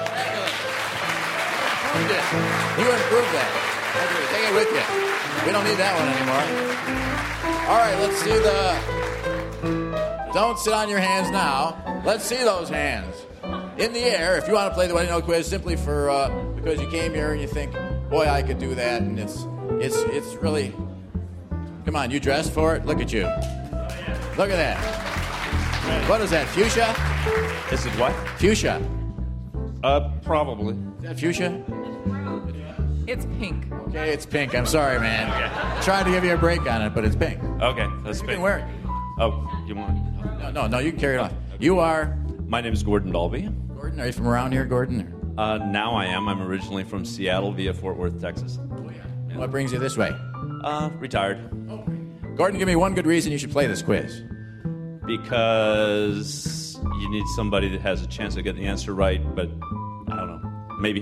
You improved that. Take it with you. We don't need that one anymore. All right, let's see the... Don't sit on your hands now. Let's see those hands. In the air, if you want to play the What Do You Know quiz simply for uh, because you came here and you think, boy, I could do that, and it's it's it's really... Come on, you dressed for it? Look at you. Look at that. What is that, fuchsia? Is it what? Fuchsia. Uh, probably. Is that fuchsia? It's pink. Okay, it's pink. I'm sorry, man. Okay. Trying to give you a break on it, but it's pink. Okay, that's You've pink. been wearing. Oh, you want? No, no, no. You can carry it on. You are. My name is Gordon Dalby. Gordon, are you from around here, Gordon? Or? Uh, now I am. I'm originally from Seattle via Fort Worth, Texas. Oh yeah. And what brings you this way? Uh, retired. Oh. Gordon, give me one good reason you should play this quiz. Because you need somebody that has a chance of getting the answer right, but I don't know. Maybe.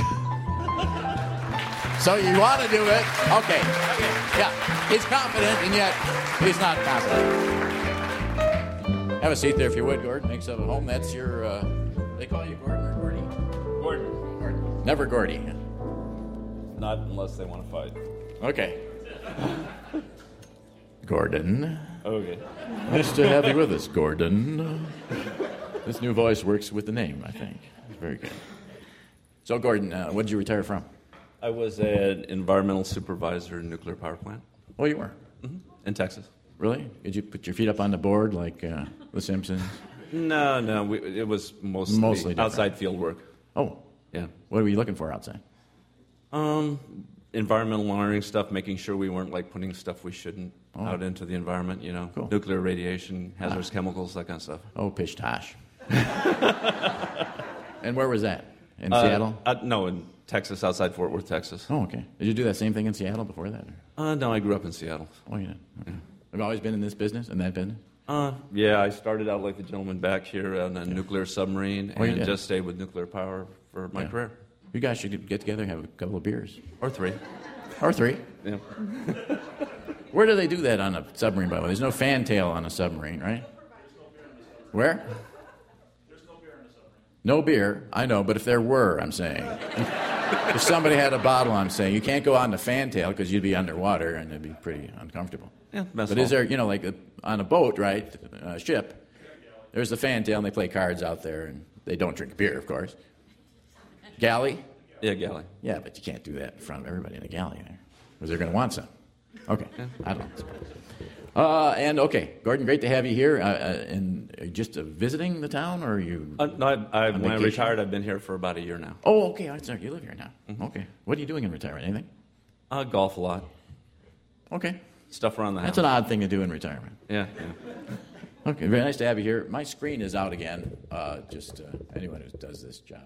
So you want to do it. Okay. Yeah. He's confident, and yet he's not confident. Have a seat there if you would, Gordon. Make yourself at home. That's your, uh, they call you Gordon or Gordy? Gordon. Gordon. Never Gordy. Not unless they want to fight. Okay. Gordon. Okay. Nice to have you with us, Gordon. This new voice works with the name, I think. It's very good. So, Gordon, uh, what did you retire from? I was an environmental supervisor in a nuclear power plant. Oh, you were? Mm-hmm. In Texas. Really? Did you put your feet up on the board like uh, The Simpsons? No, no. We, it was mostly, Mostly different. outside field work. Oh. Yeah. What were you looking for outside? Um, environmental monitoring stuff, making sure we weren't like putting stuff we shouldn't Oh. out into the environment, you know. Cool. Nuclear radiation, hazardous Ah. chemicals, that kind of stuff. Oh, pish tosh. And where was that? In Uh, Seattle? Uh, no, in Texas, outside Fort Worth, Texas. Oh, okay. Did you do that same thing in Seattle before that? Or? Uh, no, I grew up in Seattle. Oh, you did? Okay. Have you always been in this business, in that business? Uh, yeah, I started out like the gentleman back here on a nuclear submarine Oh, you and did? just stayed with nuclear power for my Yeah. career. You guys should get together and have a couple of beers. Or three. Or three. Yeah. Where do they do that on a submarine, by the way? There's no fantail on a submarine, right? Where? No beer, I know, but if there were, I'm saying. If somebody had a bottle, I'm saying, you can't go on the fantail because you'd be underwater and it'd be pretty uncomfortable. Yeah, that's But is there, you know, like a, on a boat, right, a ship, there's the fantail and they play cards out there and they don't drink beer, of course. Galley? Yeah, galley. Yeah, but you can't do that in front of everybody in a galley there because they're going to want some. Okay, I don't know. Uh, and okay, Gordon, great to have you here. Uh, uh, and are you just uh, visiting the town, or are you? Uh, no, I, I, on when I vacation? retired, I've been here for about a year now. Oh, okay. I'm sorry, you live here now. Mm-hmm. Okay. What are you doing in retirement? Anything? Uh, golf a lot. Okay. Stuff around the That's house. an odd thing to do in retirement. Yeah, yeah. Okay, very nice to have you here. My screen is out again. Uh, just uh, anyone who does this job.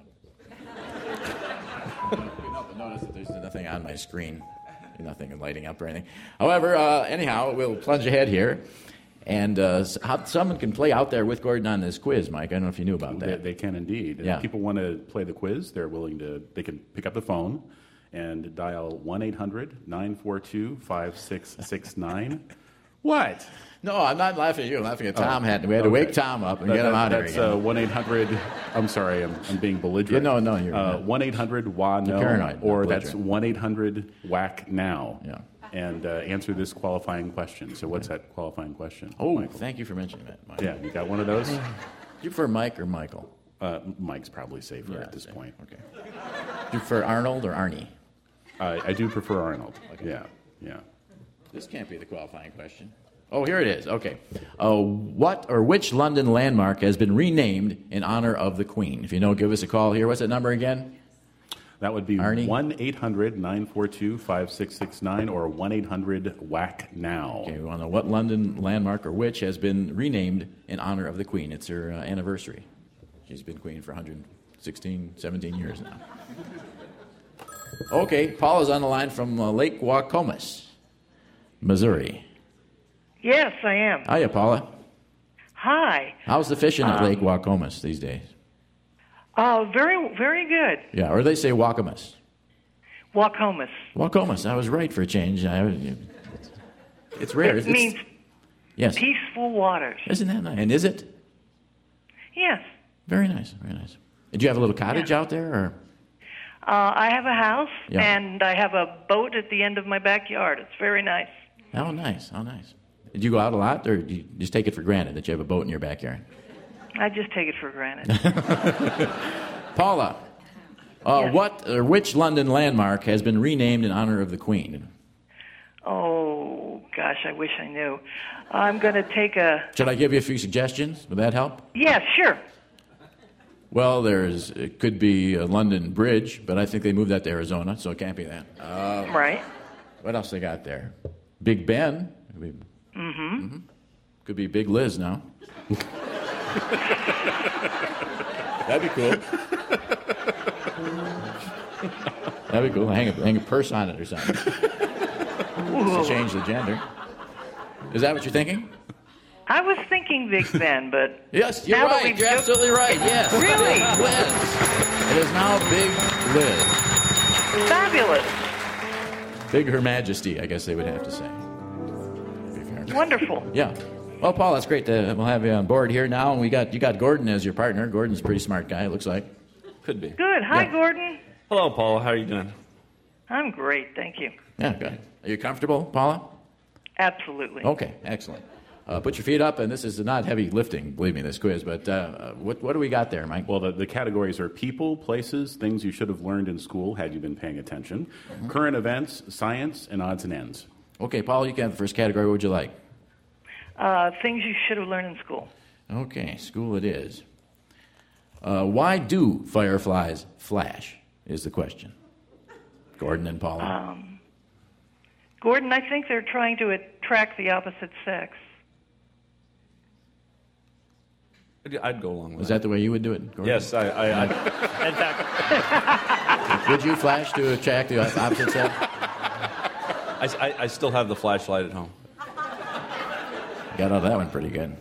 Notice that there's nothing on my screen. Nothing lighting up or anything. However, uh, anyhow, we'll plunge ahead here. And uh, how, someone can play out there with Gordon on this quiz, Mike. I don't know if you knew about They, that. they can indeed. Yeah. If people want to play the quiz, they're willing to, they can pick up the phone and dial one eight hundred nine four two five six six nine. What? No, I'm not laughing at you. I'm laughing at Tom Oh, Hatton. We had to okay. wake Tom up and That- get him that- out of that's, here again. uh, one eight hundred, I'm sorry, I'm, I'm being belligerent. Yeah, no, no, you're uh, not. one eight hundred W A N O, You're paranoid, or not that's belligerent. one eight hundred W A C now. Yeah. And uh, answer this qualifying question. So what's that qualifying question? Oh, Michael? thank you for mentioning that, Mike. Yeah, you got one of those? Do you prefer Mike or Michael? Uh, Mike's probably safer Yeah, at this same. point. Okay. Do you prefer Arnold or Arnie? Uh, I do prefer Arnold. Yeah, yeah. This can't be the qualifying question. Oh, here it is. Okay. Uh, what or which London landmark has been renamed in honor of the Queen? If you know, give us a call here. What's that number again? That would be Arnie? one eight hundred nine four two five six six nine or one eight hundred W A C now. Okay, we want to know what London landmark or which has been renamed in honor of the Queen. It's her uh, anniversary. She's been Queen for one hundred sixteen, seventeen years now. Okay, Paul is on the line from uh, Lake Waukomis, Missouri. Yes, I am. Hiya, Paula. Hi. How's the fishing at Um, Lake Waukomis these days? Oh, very, very good. Yeah, or they say Waukomis. Waukomis. Waukomis. I was right for a change. I, it's rare. It It's- means yes. peaceful waters. Isn't that nice? And is it? Yes. Very nice. Very nice. Did you have a little cottage out there, or? Uh, I have a house, Yeah. and I have a boat at the end of my backyard. It's very nice. How nice. How nice. Did you go out a lot, or do you just take it for granted that you have a boat in your backyard? I just take it for granted. Paula, uh, Yes. what or which London landmark has been renamed in honor of the Queen? Oh, gosh, I wish I knew. I'm going to take a... Should I give you a few suggestions? Would that help? Yes, sure. Well, there's it could be a London Bridge, but I think they moved that to Arizona, so it can't be that. Uh, Right. What else they got there? Big Ben. Could be, Mm-hmm. mhm. Could be Big Liz now. That'd be cool. That'd be cool. Hang a, hang a purse on it or something. Just to change the gender. Is that what you're thinking? I was thinking Big Ben, but Yes, you're now that right. we've You're just- absolutely right. Yes. Really? Big Liz. It is now Big Liz. Fabulous. Big Her Majesty, I guess they would have to say. Wonderful. Yeah. Well, Paul, that's great. To, we'll have you on board here now. And we got you got Gordon as your partner. Gordon's a pretty smart guy, it looks like. Could be. Good. Hi, Yeah. Gordon. Hello, Paula. How are you doing? I'm great, thank you. Yeah, good. Are you comfortable, Paula? Absolutely. Okay, excellent. Uh, put your feet up, and this is not heavy lifting, believe me, this quiz. But uh, what what do we got there, Mike? Well, the, the categories are people, places, things you should have learned in school had you been paying attention, Mm-hmm. current events, science, and odds and ends. Okay, Paul, you can have the first category. What would you like? Uh, things you should have learned in school. Okay, school it is. Uh, why do fireflies flash, is the question. Gordon and Paula. Um, Gordon, I think they're trying to attract the opposite sex. I'd- I'd go along with Is that the way you would do it, Gordon? Yes, I. I, I In fact, Would you flash to attract the opposite sex? I, I, I still have the flashlight at home. Got out of that one pretty good.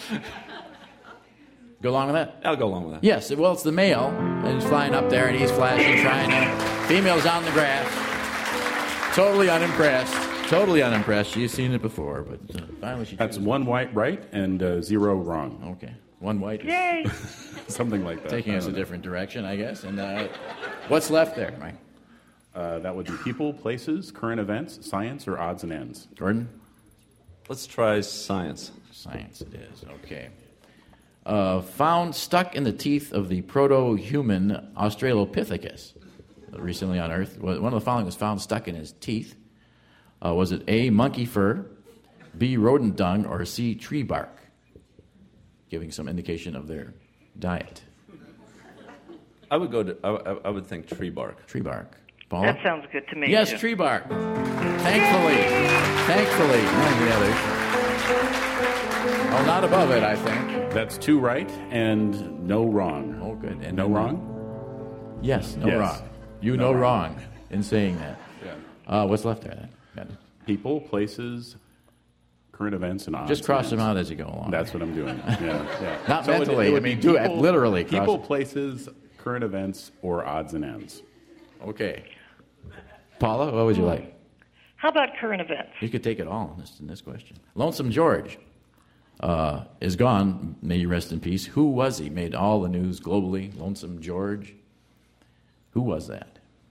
Go along with that? I'll go along with that. Yes, well, it's the male, and he's flying up there, and he's flashing, trying to... Female's on the grass. Totally unimpressed. Totally unimpressed. She's seen it before, but uh, finally she... That's one white right and uh, zero wrong. Okay. One white is Yay! Something like that. taking I us a don't know. different direction, I guess. And uh, what's left there, Mike? Uh, that would be people, places, current events, science, or odds and ends. Gordon? Let's try science. Science it is. Okay. Uh, found stuck in the teeth of the proto-human Australopithecus, recently on Earth. One of the following was found stuck in his teeth. Uh, was it A, monkey fur, B, rodent dung, or C, tree bark? Giving some indication of their diet. I would go to. I, I- I would think tree bark. Tree bark. Paula? That sounds good to me. Yes, too. tree bark. Thankfully. Thankfully. None of the others. Oh, not above it, I think. That's two right and no wrong. Oh, good. And No then- wrong? Yes, no Yes. wrong. You No know wrong. wrong in saying that. Yeah. Uh, what's left there then? Got it. People, places, current events, and odds. Just cross and them ends. out as you go along. That's what I'm doing. Yeah, yeah. Not So it- mentally, it would I mean, be do it literally, cross People, it. places, current events, or odds and ends. Okay. Paula, what would you like? How about current events? You could take it all in this, in this question. Lonesome George uh, is gone. May you rest in peace. Who was he? Made all the news globally. Lonesome George. Who was that?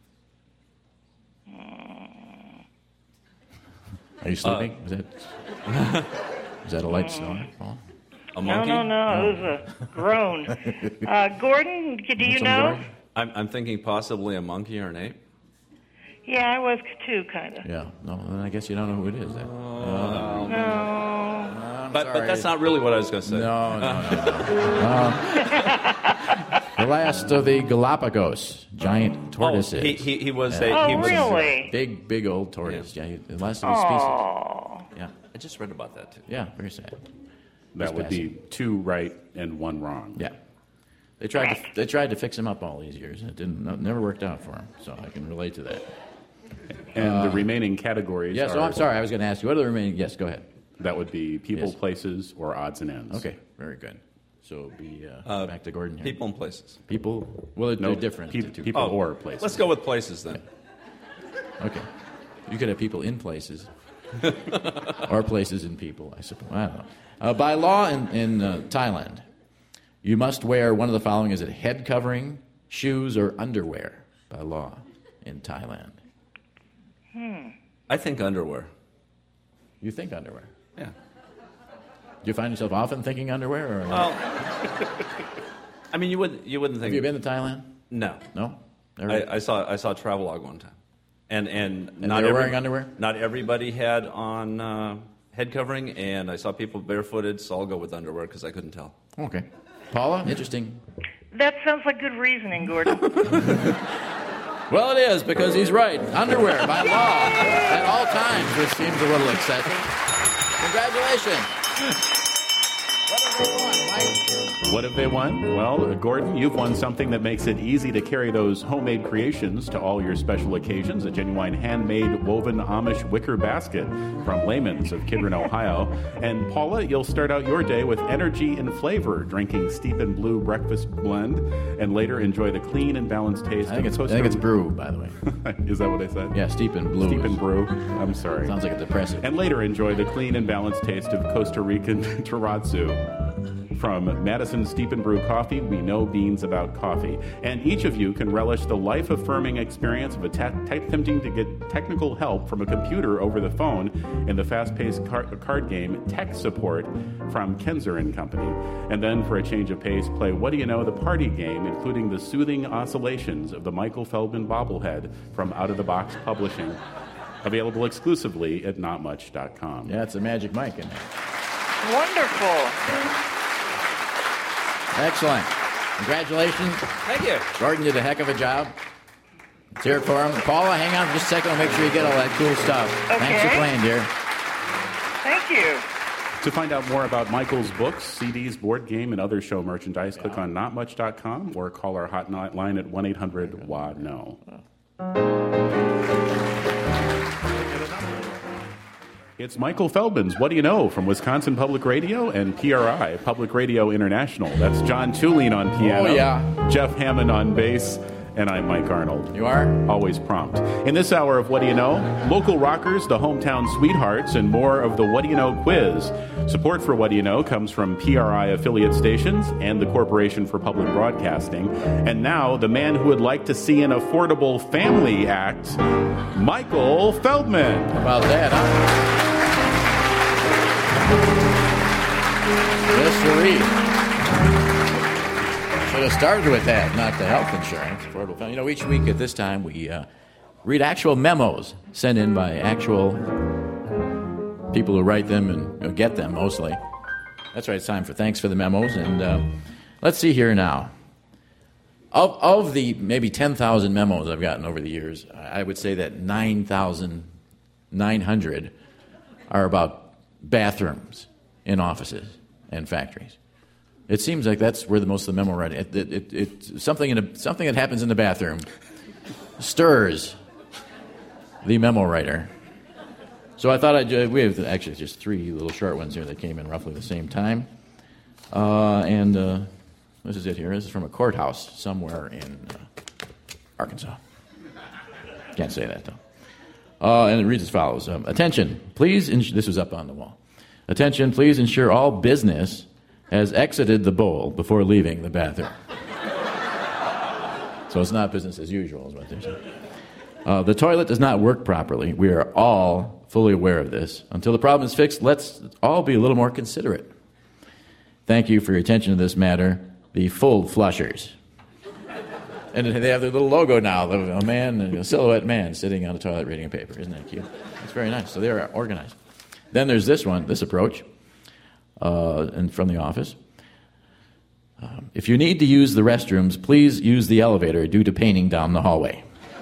Are you sleeping? Uh, is that is that a light snore, Paula? A No, monkey? no, no. It was a groan. Uh, Gordon, do you Lonesome know? George? I'm, I'm thinking possibly a monkey or an ape. Yeah, I was too, kind of. Yeah. No, then I guess you don't know who it is. Then. Uh, No. I'm But, but sorry. that's not really what I was going to say. No, no, no. no. Um, the last of the Galapagos giant tortoises. Oh, he, he, he was a. Oh, he was really? Big, big old tortoise. Yeah, he- the last of his species. Oh. Yeah, I just read about that too. yeah, very sad. That Just would be two right and one wrong. Yeah, they tried to they tried to fix him up all these years. It didn't it never worked out for him. So I can relate to that. And the remaining categories Yes. are... oh, I'm sorry. I was going to ask you. What are the remaining? Yes, go ahead. That would be people, Yes. places, or odds and ends. Okay, very good. So it'll be uh, Uh, back to Gordon here. People and places. People. Well, they're No, different. pe- the two. people Oh, or places. Let's go with places then. Okay. You could have people in places. Or places in people, I suppose. I don't know. Uh, by law in, in uh, Thailand, you must wear one of the following. Is it head covering, shoes, or underwear? By law in Thailand. Hmm. I think underwear. You think underwear? Yeah. Do you find yourself often thinking underwear? Or Well, I mean, you wouldn't you wouldn't think. have you been to Thailand? No. No? Never? I, I saw I saw a travelogue one time, and and, And not they were every- wearing underwear? Not everybody had on uh, head covering, and I saw people barefooted, so I'll go with underwear because I couldn't tell. Okay. Paula, interesting. That sounds like good reasoning, Gordon. Well, it is, because he's right. Underwear, by law, at all times, which seems a little excessive. Congratulations. What have we won? Mike What have they won? Well, Gordon, you've won something that makes it easy to carry those homemade creations to all your special occasions, a genuine handmade woven Amish wicker basket from Layman's of Kidron, Ohio. And Paula, you'll start out your day with energy and flavor, drinking Steep and Blue breakfast blend, and later enjoy the clean and balanced taste I think, of it's, I Costa think it's brew, by the way. Is that what I said? Yeah, Steep and Blue. Steep is- and brew. I'm sorry. Sounds like a depressive. And later enjoy the clean and balanced taste of Costa Rican Terrazzo. From Madison Steep and Brew Coffee, we know beans about coffee. And each of you can relish the life-affirming experience of attempting to get technical help from a computer over the phone in the fast-paced car- card game Tech Support from Kenzer and Company. And then, for a change of pace, play What Do You Know, the party game, including the soothing oscillations of the Michael Feldman bobblehead from Out of the Box Publishing. Available exclusively at not much dot com. Yeah, it's a magic mic in there. Wonderful. Excellent. Congratulations. Thank you. Gordon did a heck of a job. Let's hear it for him. Paula, hang on just a second. I'll make sure you get all that cool stuff. Okay. Thanks for playing, dear. Thank you. To find out more about Michael's books, C Ds, board game, and other show merchandise, click on not much dot com or call our hotline at one eight hundred W A N O. It's Michael Feldman's What Do You Know from Wisconsin Public Radio and P R I, Public Radio International. That's John Tulane on piano, Oh, yeah. Jeff Hammond on bass, and I'm Mike Arnold. You are? Always prompt. In this hour of What Do You Know, local rockers, the hometown sweethearts, and more of the What Do You Know quiz. Support for What Do You Know comes from P R I affiliate stations and the Corporation for Public Broadcasting. And now, the man who would like to see an affordable family act, Michael Feldman. How about that, huh? Yes, sirree. Should have started with that, not the health insurance. Affordable family. You know, each week at this time, we uh, read actual memos sent in by actual people who write them and you know, get them, mostly. That's right, it's time for Thanks for the Memos. And uh, let's see here now. Of, of the maybe ten thousand memos I've gotten over the years, I would say that nine thousand nine hundred are about bathrooms in offices and factories. It seems like that's where the most of the memo writing. It, it, it, it, something in a, something that happens in the bathroom stirs the memo writer. So I thought I'd uh, we have actually just three little short ones here that came in roughly the same time, uh, and uh, this is it here. This is from a courthouse somewhere in uh, Arkansas. Can't say that though. Uh, and it reads as follows. Um, Attention, please, ins- this was up on the wall. Attention, please ensure all business has exited the bowl before leaving the bathroom. So it's not business as usual is what they're saying. Uh, the toilet does not work properly. We are all fully aware of this. Until the problem is fixed, let's all be a little more considerate. Thank you for your attention to this matter. The Full Flushers. And they have their little logo now, a man, a silhouette man sitting on a toilet reading a paper. Isn't that cute? It's very nice. So they're organized. Then there's this one, this approach, uh, and from the office. Um, if you need to use the restrooms, please use the elevator due to painting down the hallway.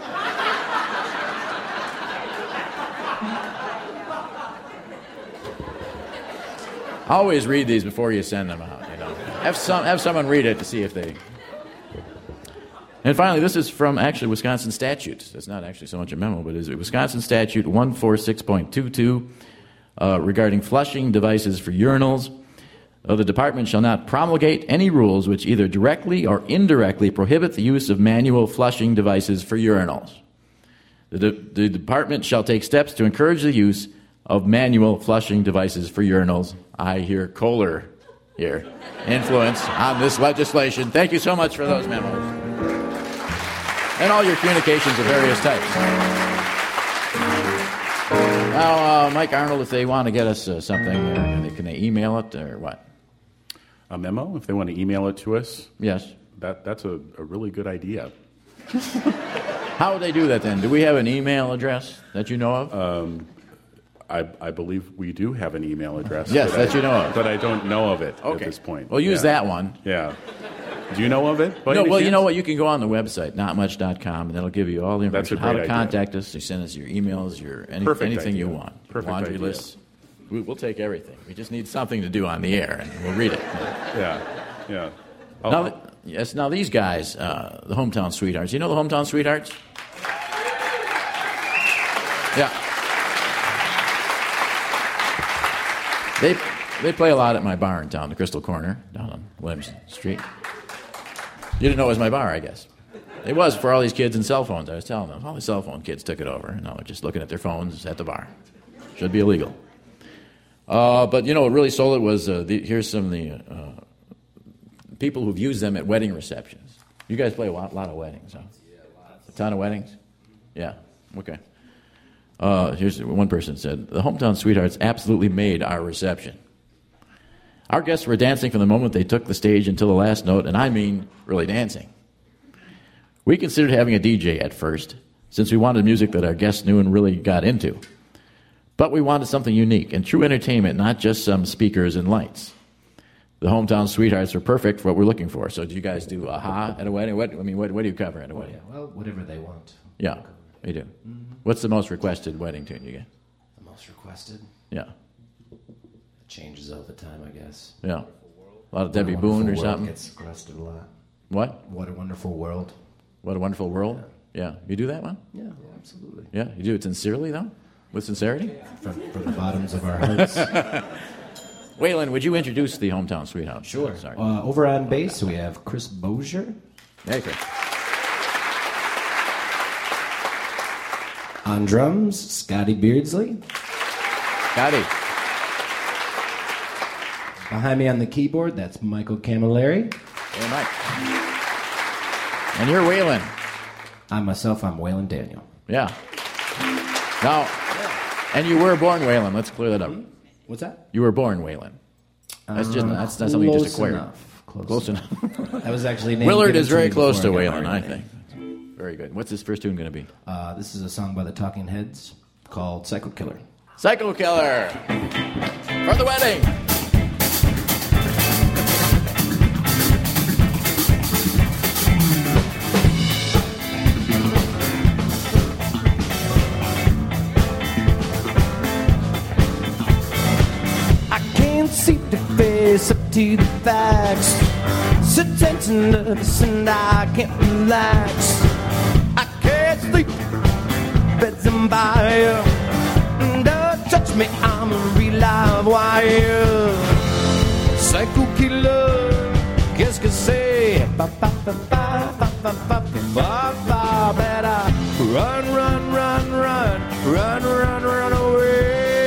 Always read these before you send them out. You know, have some have someone read it to see if they. And finally, this is from actually Wisconsin statutes. It's not actually so much a memo, but it's Wisconsin statute one forty-six point two two uh, regarding flushing devices for urinals. Uh, the department shall not promulgate any rules which either directly or indirectly prohibit the use of manual flushing devices for urinals. The, de- the department shall take steps to encourage the use of manual flushing devices for urinals. I hear Kohler here. Influence on this legislation. Thank you so much for those memos. And all your communications of various types. Now, uh, Mike Arnold, if they want to get us uh, something, uh, can they email it or what? A memo? If they want to email it to us? Yes. That That's a, a really good idea. How would they do that then? Do we have an email address that you know of? Um, I, I believe we do have an email address. Yes, that I, you know of. But I don't know of it Okay. at this point. Well, use Yeah. that one. Yeah. Do you know of it? by No, any well, you chance? know what? You can go on the website, not much dot com, and that'll give you all the That's a information. How to great idea. contact us. You send us your emails, your any, Perfect anything idea. you want. Perfect Laundry idea. lists. We- We'll take everything. We just need something to do on the air, and we'll read it. Yeah, yeah. Oh. Now, th- yes. Now these guys, uh, the Hometown Sweethearts. You know the Hometown Sweethearts? Yeah. They they play a lot at my bar in town, the Crystal Corner, down on Williams Street. You didn't know it was my bar, I guess. It was for all these kids and cell phones. I was telling them, all the cell phone kids took it over. And now they're just looking at their phones at the bar. Should be illegal. Uh, but, you know, what really sold it was, uh, the, here's some of the uh, people who've used them at wedding receptions. You guys play a lot, lot of weddings, huh? A ton of weddings? Yeah, okay. Uh, here's one person said, the Hometown Sweethearts absolutely made our reception. Our guests were dancing from the moment they took the stage until the last note, and I mean really dancing. We considered having a D J at first, since we wanted music that our guests knew and really got into. But we wanted something unique and true entertainment, not just some speakers and lights. The Hometown Sweethearts were perfect for what we're looking for. So do you guys do Aha at a wedding? What, I mean, what, what do you cover at a wedding? Oh, yeah. Well, whatever they want. Yeah, they do. Mm-hmm. What's the most requested wedding tune you get? The most requested? Yeah. It changes all the time, I guess. Yeah. A lot of Debbie Boone or something? Gets requested a lot. What? What a Wonderful World. What a Wonderful World? Yeah. yeah. You do that one? Yeah, absolutely. Yeah? You do it sincerely, though? With sincerity? From, from the bottoms of our hearts. Waylon, would you introduce the Hometown Sweethearts? Sure. Sorry. Uh, over on bass, we have Chris Bozier. Hey, Chris. On drums, Scotty Beardsley. Scotty. Behind me on the keyboard, that's Michael Camilleri. Hey, Mike. And you're Waylon. I'm myself, I'm Waylon Daniel. Yeah. Now, and you were born Waylon. Let's clear that up. What's that? You were born Waylon. That's just that's not something you just acquired. Enough. Close, close enough. enough. That was actually named Willard is very close to I Waylon, I think. Very good. What's his first tune going to be? Uh, this is a song by the Talking Heads called Psycho Killer. Psycho Killer for the wedding. See the face up to the facts. So tense and nervous and I can't relax. I can't sleep, bed's on fire. Don't touch me, I'm a real live wire. Psycho killer, qu'est-ce que c'est? Ba ba ba ba ba ba ba ba ba. Better run, run, run, run, run, run, run away.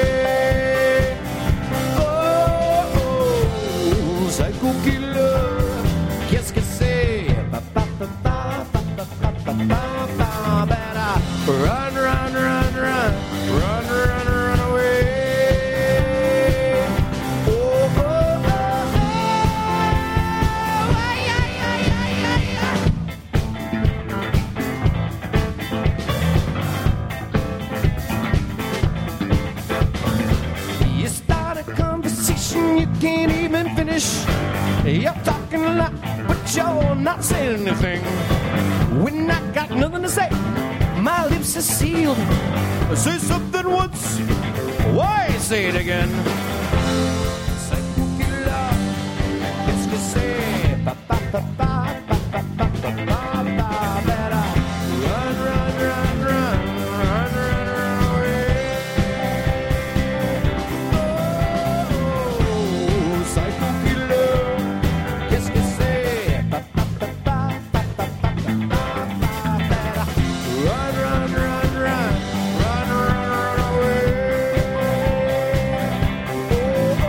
Psycho killer, qu'est-ce que c'est? Ba ba ba ba ba ba ba ba ba ba. Better run, run, run, run, run, run, run away. Oh, oh, oh, oh. Ay, ay, ay, ay, ay. You start a conversation you can't even finish. You're talking a lot, but you're not saying anything. When I got nothing to say, my lips are sealed. Say something once, why say it again? Psycho killer, qu'est-ce que c'est? Ba ba ba ba ba ba ba ba ba. Better run, run, run, run, run, run, run away. Oh, psycho killer. Qu'est-ce que c'est? Ba, ba, ba, ba, ba, ba, ba, ba, ba, ba. Run, run, run, run, run, run, run away. Oh, oh,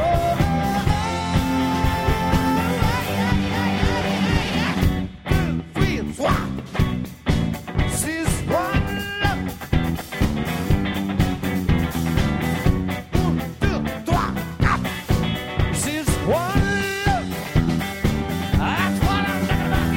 oh. Two, three, four. Six, one. Un, deux, trois, quatre. Six, one. That's what I'm talking about.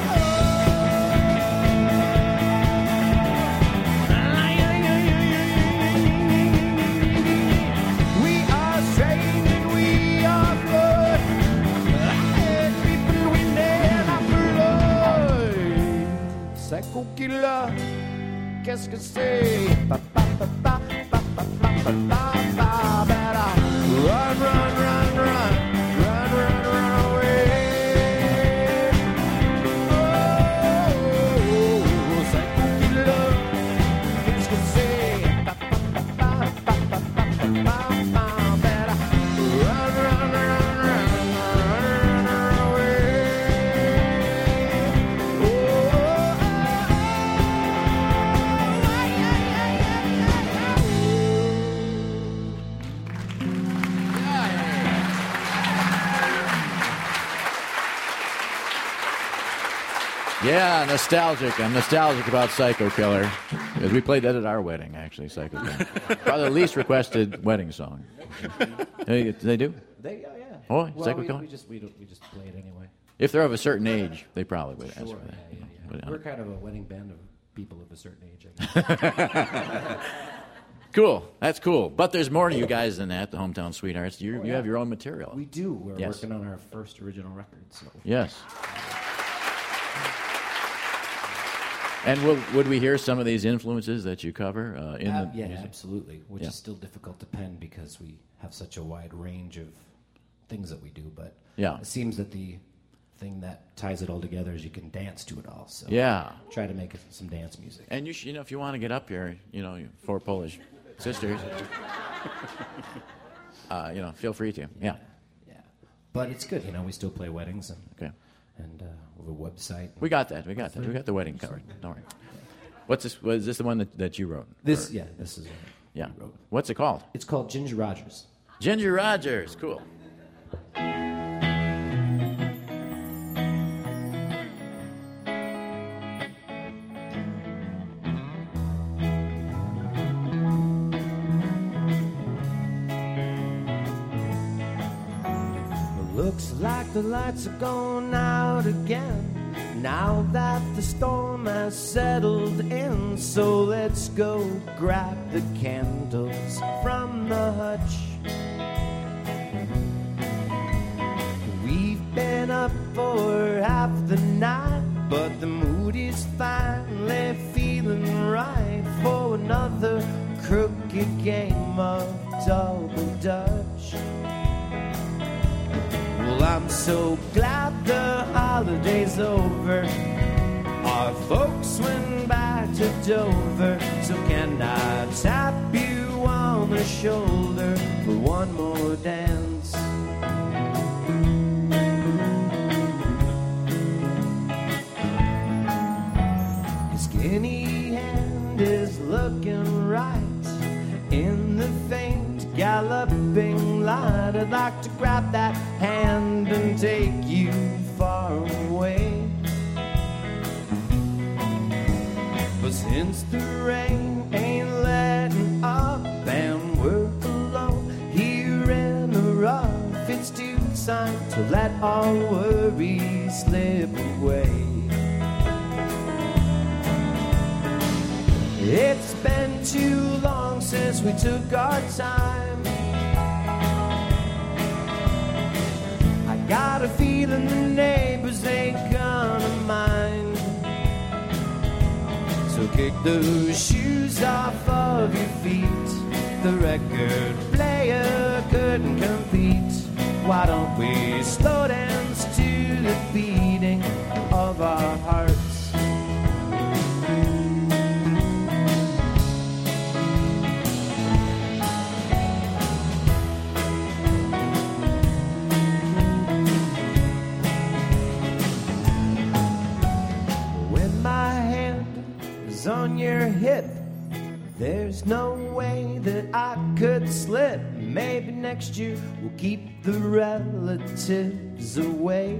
We are strange and we are good. People we never blood. Psycho killer, qu'est-ce que c'est? Ba ba ba ba ba ba ba ba ba. Better Yeah, nostalgic. I'm nostalgic about Psycho Killer. Because we played that at our wedding, actually, Psycho Killer. Probably the least requested wedding song. They, they do? They, oh, yeah. Oh, well, Psycho we, Killer? we just we, don't, we just play it anyway. If they're of a certain age, they probably would Sure, ask for that. yeah, yeah, yeah. But, uh, We're kind of a wedding band of people of a certain age, I guess. Cool. That's cool. But there's more to you guys than that, the Hometown Sweethearts. You, Oh, you yeah. have your own material. We do. We're Yes. working on our first original record. So. Yes. And will, would we hear some of these influences that you cover uh, in Uh, the yeah, music? absolutely. Which Yeah. is still difficult to pen because we have such a wide range of things that we do. But Yeah. it seems that the thing that ties it all together is you can dance to it all. So Yeah. try to make it some dance music. And you, sh- you know, if you want to get up here, you know, you four Polish sisters, uh, you know, feel free to. Yeah. Yeah. But it's good, you know. We still play weddings and Okay. and uh, we have a website. We got that. We got that. We got the wedding covered. Don't worry. What's this? Was this the one that, that you wrote? This, Or- yeah, this is. Yeah. What's it called? It's called Ginger Rogers. Ginger Rogers. Cool. Looks like the lights are going out again now that the storm has settled in. So let's go grab the candles from the hutch. We've been up for half the night, but the mood is finally feeling right for another crooked game of double dutch. Well, I'm so glad the holiday's over. Our folks went back to Dover. So can I tap you on the shoulder for one more dance? Your skinny hand is looking right in the faint galloping light. I'd like to grab that hand and take you far away. But since the rain ain't letting up and we're alone here in the rough, it's too time to let all worries slip away. It's been too long since we took our time. I got a feeling the neighbors ain't gonna mind. So kick those shoes off of your feet. The record player couldn't compete. Why don't we slow dance to the beating of our hearts? On your hip, there's no way that I could slip. Maybe next year we'll keep the relatives away.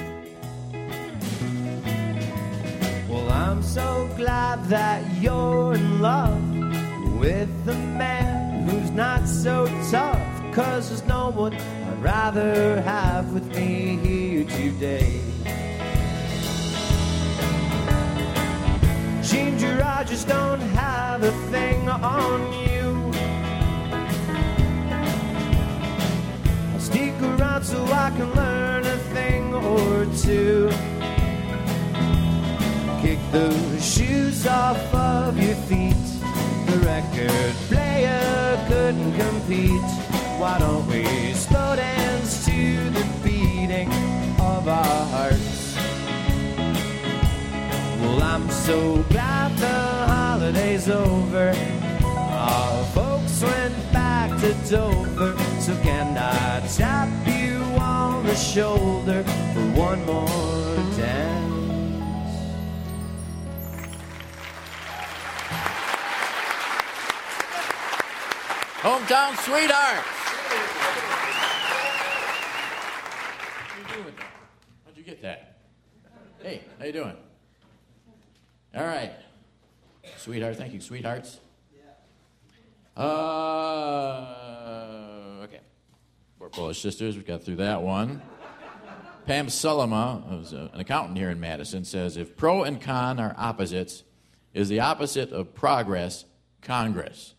Well, I'm so glad that you're in love with a man who's not so tough, 'cause there's no one I'd rather have with me here today. Ginger Rogers don't have a thing on you. I'll stick around so I can learn a thing or two. Kick those shoes off of your feet. The record player couldn't compete. Why don't we slow dance to the beating of our hearts? Well, I'm so glad the holiday's over. Our folks went back to Dover. So can I tap you on the shoulder for one more dance? Hometown Sweethearts. What are you doing? How'd you get that? Hey, how you doing? All right. Sweetheart, thank you, sweethearts. Uh, okay. Four Polish sisters, we got through that one. Pam Sulema, who's a, an accountant here in Madison, says, if pro and con are opposites, is the opposite of progress Congress?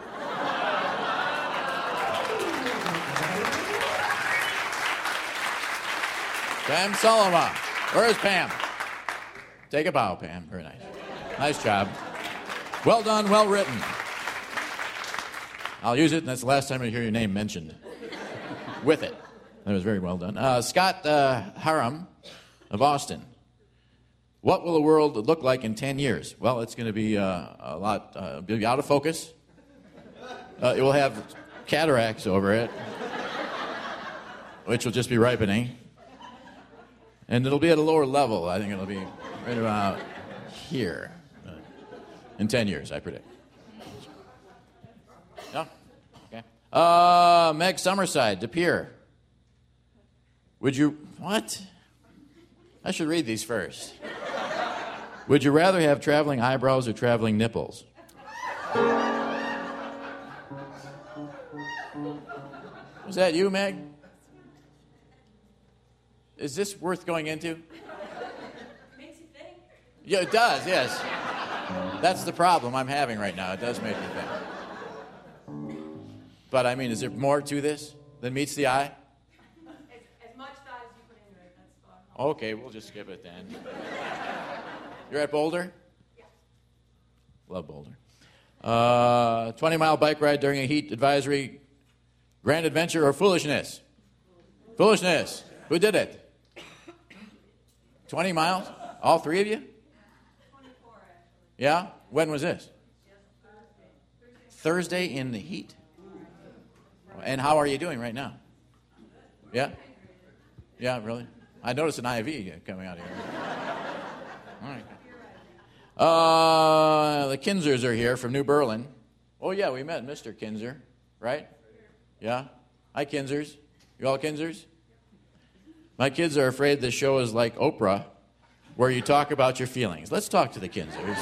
Pam Sulema. Where's Pam? Take a bow, Pam. Very nice. Nice job. Well done, well written. I'll use it, and that's the last time I hear your name mentioned. With it. That was very well done. Uh, Scott uh, Haram of Austin. What will the world look like in ten years? Well, it's going to be uh, a lot, uh, be out of focus. Uh, it will have cataracts over it, which will just be ripening. And it'll be at a lower level. I think it'll be right about here. Uh, in ten years, I predict. No? Okay. Uh, Meg Summerside, De Pere. Would you... What? I should read these first. Would you rather have traveling eyebrows or traveling nipples? Was that you, Meg? Is this worth going into? Makes you think. Yeah, it does, yes. That's the problem I'm having right now. It does make me think. But, I mean, is there more to this than meets the eye? As, as much thought as you put into it, that's fine. Okay, we'll just skip it then. You're at Boulder? Yeah. Love Boulder. Uh, twenty-mile bike ride during a heat advisory. Grand adventure or foolishness? Foolishness. Who did it? twenty miles? All three of you? twenty-four, actually. Yeah? When was this? Thursday in the heat? And how are you doing right now? Yeah? Yeah, really? I noticed an I V coming out of here. All right. Uh, the Kinzers are here from New Berlin. Oh, yeah, we met Mister Kinzer, right? Yeah? Hi, Kinzers. You all Kinzers? My kids are afraid this show is like Oprah, where you talk about your feelings. Let's talk to the Kinzers.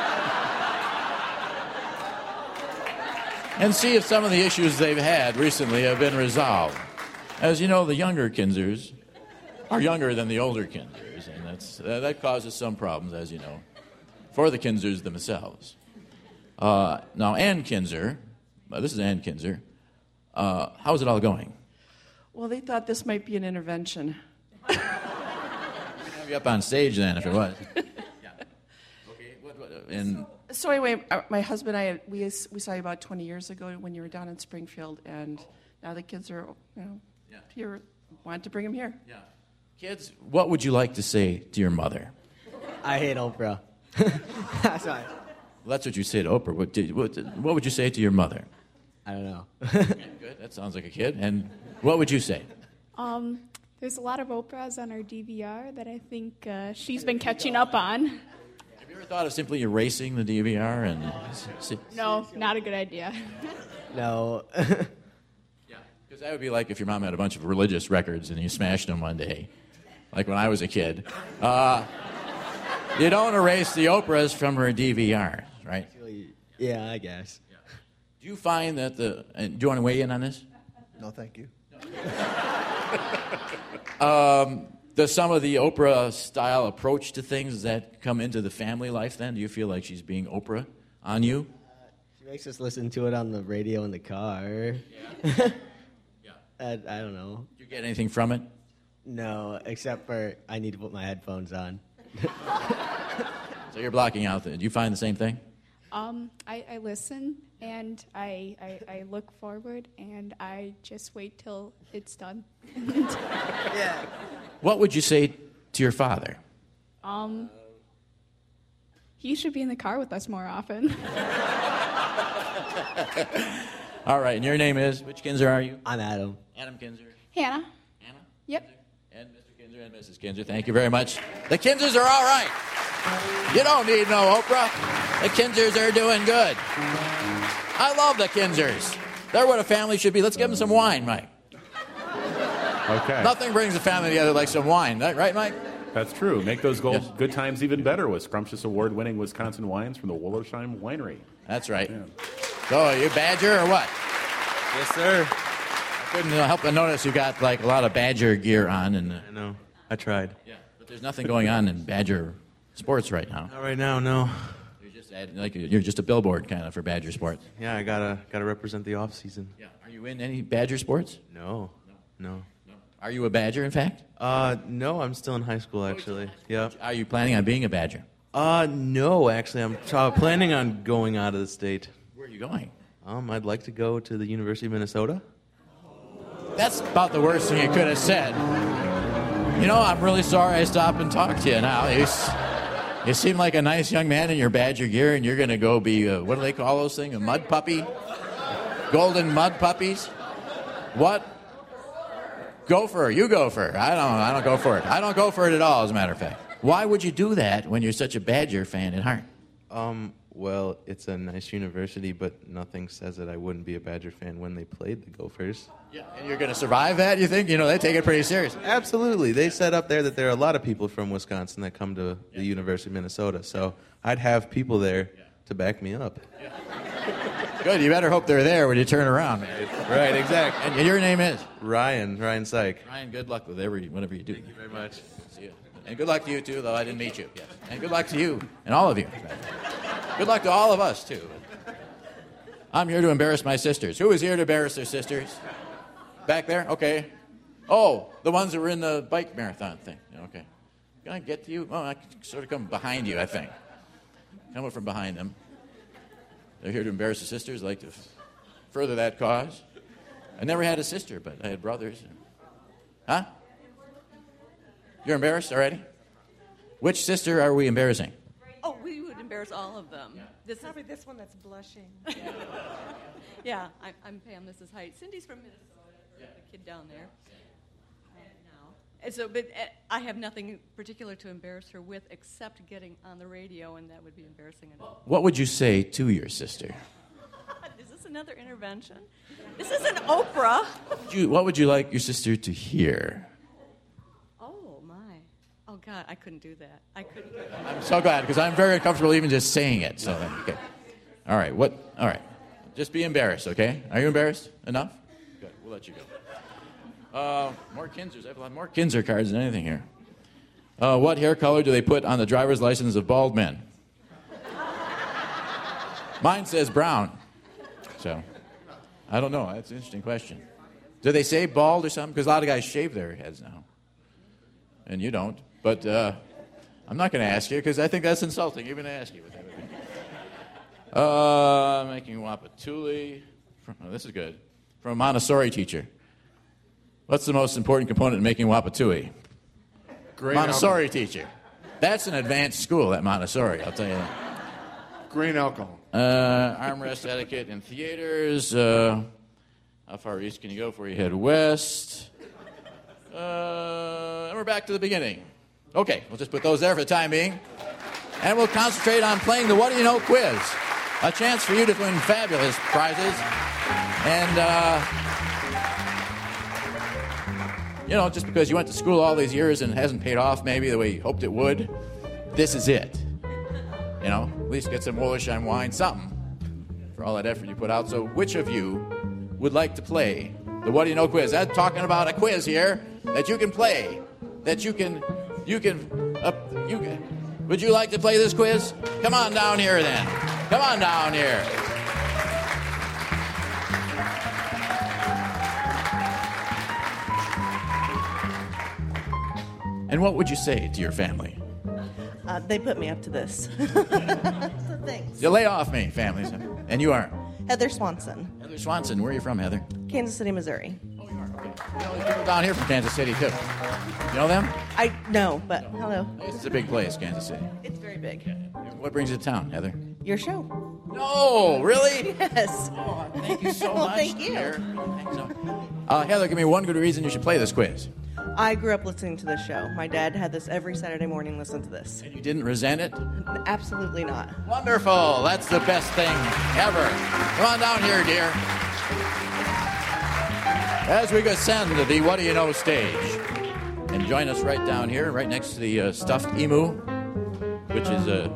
And see if some of the issues they've had recently have been resolved. As you know, the younger Kinzers are younger than the older Kinzers, and that's, uh, that causes some problems, as you know, for the Kinzers themselves. Uh, now, Ann Kinzer, uh, this is Ann Kinzer. Uh, how's it all going? Well, they thought this might be an intervention. We'd have you up on stage then, if it was. Yeah. Okay. What, what, and So anyway, uh, my husband and I, we, we saw you about twenty years ago when you were down in Springfield, and now the kids are, you know, yeah. here. Wanted to bring them here. Yeah. Kids, what would you like to say to your mother? I hate Oprah. That's right. Well, that's what you say to Oprah. What, did, what, what would you say to your mother? I don't know. Okay, good. That sounds like a kid. And what would you say? Um, there's a lot of Oprahs on our D V R that I think uh, she's been catching up on. Have you ever thought of simply erasing the D V R and? See? No, not a good idea. No. Yeah, because that would be like if your mom had a bunch of religious records and you smashed them one day, like when I was a kid. Uh, you don't erase the Oprahs from her D V R, right? Yeah, I guess. Yeah. Do you find that the? And do you want to weigh in on this? No, thank you. um, does some of the Oprah-style approach to things, does that come into the family life then? Do you feel like she's being Oprah on you? Uh, she makes us listen to it on the radio in the car. Yeah. Yeah. I, I don't know. Do you get anything from it? No, except for I need to put my headphones on. So you're blocking out the... Do you find the same thing? Um, I, I listen, and I, I, I look forward, and I just wait till it's done. Yeah. What would you say to your father? Um, he should be in the car with us more often. All right, and your name is? Which Kinzer are you? I'm Adam. Adam Kinzer. Hannah. Hannah? Yep. And Mister Kinzer and Missus Kinzer. Thank you very much. The Kinzers are all right. You don't need no Oprah. The Kinzers are doing good. I love the Kinzers. They're what a family should be. Let's give them some wine, Mike. Okay. Nothing brings a family together like some wine. Right, Mike? That's true. Make those gold, yes. good times even better with scrumptious award-winning Wisconsin wines from the Wollersheim Winery. That's right. Yeah. So, are you Badger or what? Yes, sir. I couldn't help but notice you got like a lot of Badger gear on. And, uh, I know. I tried. Yeah. But there's nothing going on in Badger sports right now. Not right now, no. You're just like you're just a billboard kind of for Badger sports. Yeah, I gotta gotta represent the off season. Yeah. Are you in any Badger sports? No. No. No. Are you a Badger, in fact? Uh, no, I'm still in high school, actually. Yeah. Are you planning on being a Badger? Uh, no, actually, I'm uh, planning on going out of the state. Where are you going? Um, I'd like to go to the University of Minnesota. That's about the worst thing you could have said. You know, I'm really sorry I stopped and talked to you now. You, you seem like a nice young man in your Badger gear, and you're going to go be, a, what do they call those things, a mud puppy? Golden mud puppies? What? Gopher, you gopher. I don't I don't go for it. I don't go for it at all, as a matter of fact. Why would you do that when you're such a Badger fan at heart? Um, well, it's a nice university, but nothing says that I wouldn't be a Badger fan when they played the Gophers. Yeah, and you're going to survive that, you think? You know, they take it pretty seriously. Absolutely. They said up there that there are a lot of people from Wisconsin that come to the University of Minnesota, so I'd have people there to back me up. Yeah. Good. You better hope they're there when you turn around. Right, exactly. And your name is? Ryan. Ryan Syke. Ryan, good luck with every, whatever you do. Thank you very much. See you. And good luck to you, too, though I didn't meet you. Yes. And good luck to you and all of you. Good luck to all of us, too. I'm here to embarrass my sisters. Who is here to embarrass their sisters? Back there? Okay. Oh, the ones that were in the bike marathon thing. Okay. Can I get to you? Oh, I can sort of come behind you, I think. Come up from behind them. They're here to embarrass the sisters. I'd like to f- further that cause. I never had a sister, but I had brothers. Huh? You're embarrassed already? Which sister are we embarrassing? Oh, we would embarrass all of them. This Probably is this one that's blushing. Yeah, I'm, I'm Pam. This is Height. Cindy's from Minnesota. The kid down there. Uh, now, and so, but uh, I have nothing particular to embarrass her with except getting on the radio, and that would be embarrassing enough. What would you say to your sister? Is this another intervention? This isn't Oprah. What would you, what would you like your sister to hear? Oh, my. Oh, God, I couldn't do that. I couldn't do that. I'm so glad, because I'm very uncomfortable even just saying it. So, okay. All right. What? All right. Just be embarrassed, okay? Are you embarrassed enough? Good. We'll let you go. Uh, more Kinzers. I have a lot more Kinzer cards than anything here. Uh, what hair color do they put on the driver's license of bald men? Mine says brown. So, I don't know. That's an interesting question. Do they say bald or something? Because a lot of guys shave their heads now. And you don't. But uh, I'm not going to ask you because I think that's insulting even to ask you what that would be. Uh, making Wapatuli. Oh, this is good. From a Montessori teacher. What's the most important component in making Wapatui? Grain Montessori alcohol. teacher. That's an advanced school at Montessori, I'll tell you that. Grain alcohol. Uh, armrest etiquette in theaters. Uh, how far east can you go before you head west? Uh, and we're back to the beginning. Okay, we'll just put those there for the time being. And we'll concentrate on playing the What Do You Know quiz. A chance for you to win fabulous prizes. And, uh, you know, just because you went to school all these years and it hasn't paid off maybe the way you hoped it would, this is it. You know, at least get some Wollersheim wine, something, for all that effort you put out. So which of you would like to play the What Do You Know quiz? I'm talking about a quiz here that you can play, that you can, you can, uh, you can. Would you like to play this quiz? Come on down here then. Come on down here. And what would you say to your family? Uh, they put me up to this. So thanks. You lay off me, families. And you are? Heather Swanson. Heather Swanson. Where are you from, Heather? Kansas City, Missouri. Oh, you are? Okay. You know, there's people down here from Kansas City, too. You know them? I know, but no. Hello. It's a big place, Kansas City. It's very big. What brings you to town, Heather? Your show. No, really? Yes. Oh, thank you so well, much. thank you. Dear. Thanks so much. Uh, Heather, give me one good reason you should play this quiz. I grew up listening to this show. My dad had this every Saturday morning, listen to this. And you didn't resent it? Absolutely not. Wonderful. That's the best thing ever. Come on down here, dear. As we ascend to the What Do You Know stage, and join us right down here, right next to the uh, stuffed emu, which is uh,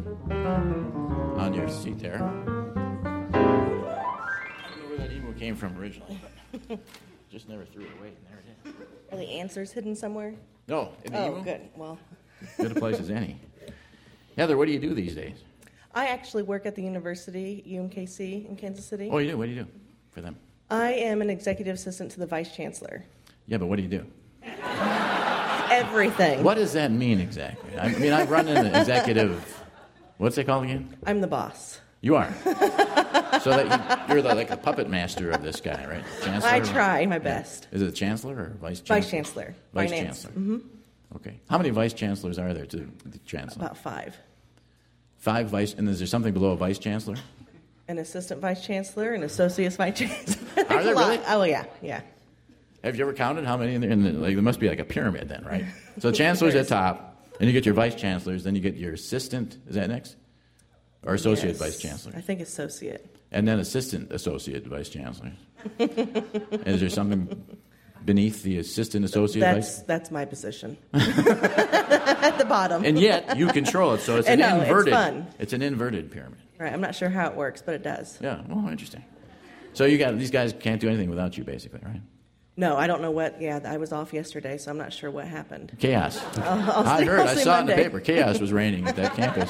on your seat there. I don't know where that emu came from originally, but just never threw it away, and there it is. Are the answers hidden somewhere? No, in the oh, emu. good. Well, Good a place as any. Heather, what do you do these days? I actually work at the university, U M K C, in Kansas City. Oh, you do? What do you do for them? I am an executive assistant to the vice chancellor. Yeah, but what do you do? Everything. What does that mean exactly? I mean, I run an executive. What's it called again? I'm the boss. You are. So that you, you're the, like the puppet master of this guy, right? Chancellor? I try my best. Is it the chancellor or vice chancellor? Vice chancellor. Vice Finance. chancellor. Mm-hmm. Okay. How many vice chancellors are there to the chancellor? About five. Five vice, and is there something below a vice chancellor? An assistant vice chancellor, an associate vice chancellor. Are there really? Oh yeah, yeah. Have you ever counted how many in there? In the, like, there must be like a pyramid then, right? So the chancellor's at top, and you get your vice chancellors, then you get your assistant. Is that next? Or associate Yes. vice chancellor? I think associate. And then assistant associate vice chancellor. Is there something beneath the assistant associate That's vice? that's my position. At the bottom. And yet you control it, so it's I an know, it's inverted. fun. It's an inverted pyramid. Right. I'm not sure how it works, but it does. Yeah. Well, interesting. So you got these guys can't do anything without you, basically, right? No, I don't know what. Yeah, I was off yesterday, so I'm not sure what happened. Chaos. I'll, I'll I see, heard. I'll I see saw it in the Monday. paper. Chaos was reigning at that campus.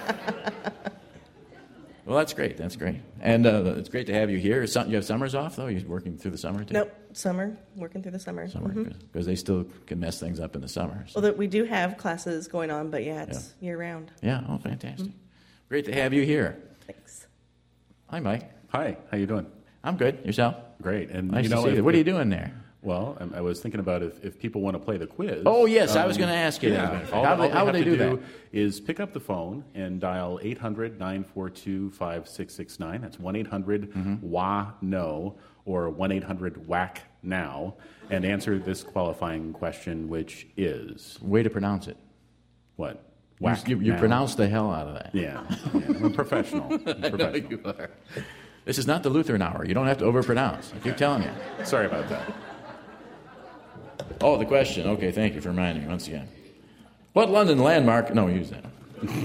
Well, that's great. That's great. And uh, it's great to have you here. Some, you have summers off, though? You're working through the summer, too? Nope, summer. Working through the summer. Summer, Mhm. because they still can mess things up in the summer. So. Well, that we do have classes going on, but yeah, it's year round. Yeah, oh, fantastic. Great to have you here. Thanks. Hi, Mike. Hi, how you doing? I'm good. Yourself? Great. And Nice you to know, see if- you. What are you if- doing there? Well, I I was thinking about if, if people want to play the quiz. Oh, yes, I was um, gonna ask you that, yeah, as a matter of fact. all- How all would they- how would have they to do do is pick up the phone and dial eight hundred, nine four two, five six six nine. That's one eight hundred Mm-hmm. W A N O or one eight hundred W A C now and answer this qualifying question, which is... Way to pronounce it. What? You, Whack you, you now. pronounced the hell out of that. Yeah, yeah. I'm a professional. I'm I know professional. you are. This is not the Lutheran hour. You don't have to overpronounce. I keep telling you. Sorry about that. Oh, the question. Okay, thank you for reminding me once again. What London landmark... No, use that.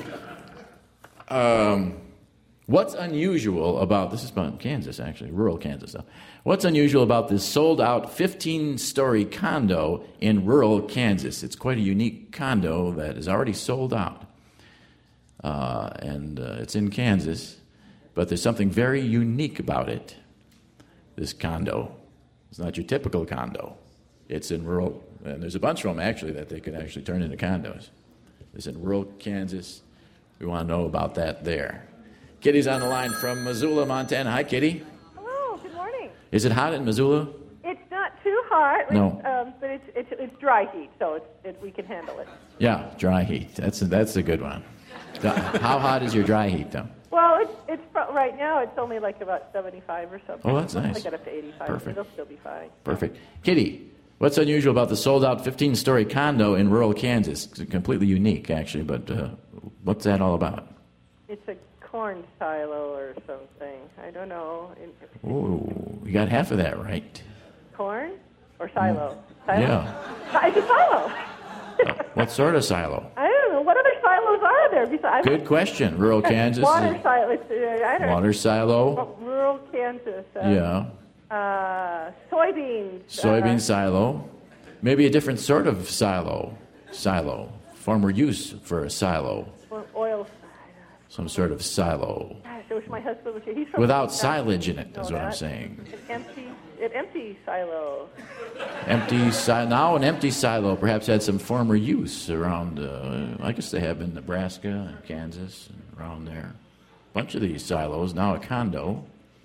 um, what's unusual about... This is about Kansas, actually. Rural Kansas, though. What's unusual about this sold-out fifteen-story condo in rural Kansas? It's quite a unique condo that is already sold out. Uh, and uh, it's in Kansas. But there's something very unique about it, this condo. It's not your typical condo. It's in rural, and there's a bunch of them, actually, that they could actually turn into condos. It's in rural Kansas. We want to know about that there. Kitty's on the line from Missoula, Montana. Hi, Kitty. Hello, good morning. Is it hot in Missoula? It's not too hot, No. um, but it's, it's it's dry heat, so it's, it, we can handle it. Yeah, dry heat. That's a, that's a good one. The- How hot is your dry heat, though? Well, it's it's pro- right now it's only like about seventy-five or something. Oh, that's Once nice. I get up to eighty-five, Perfect. it'll still be fine. Perfect. Kitty, what's unusual about the sold-out fifteen-story condo in rural Kansas? It's completely unique, actually, but uh, what's that all about? It's a corn silo or something. I don't know. In- Oh, you got half of that right. Corn or silo? Silo? Yeah. It's a silo. What sort of silo? I don't know. What other silos are there besides? Good question. Rural Kansas. Water silo. It's, uh, I don't Water silo. know. Rural Kansas. Uh, Yeah. Uh, soybeans. Soybean Uh, silo. Maybe a different sort of silo. Silo. Former use for a silo. or oil. Some sort of silo. Gosh, I wish my husband was here. He's from Without Wisconsin. silage in it, Know is what I'm that? saying. An empty, an empty silo. Empty si- now an empty silo perhaps had some former use around. Uh, I guess they have in Nebraska and Kansas and around there. A bunch of these silos now a condo.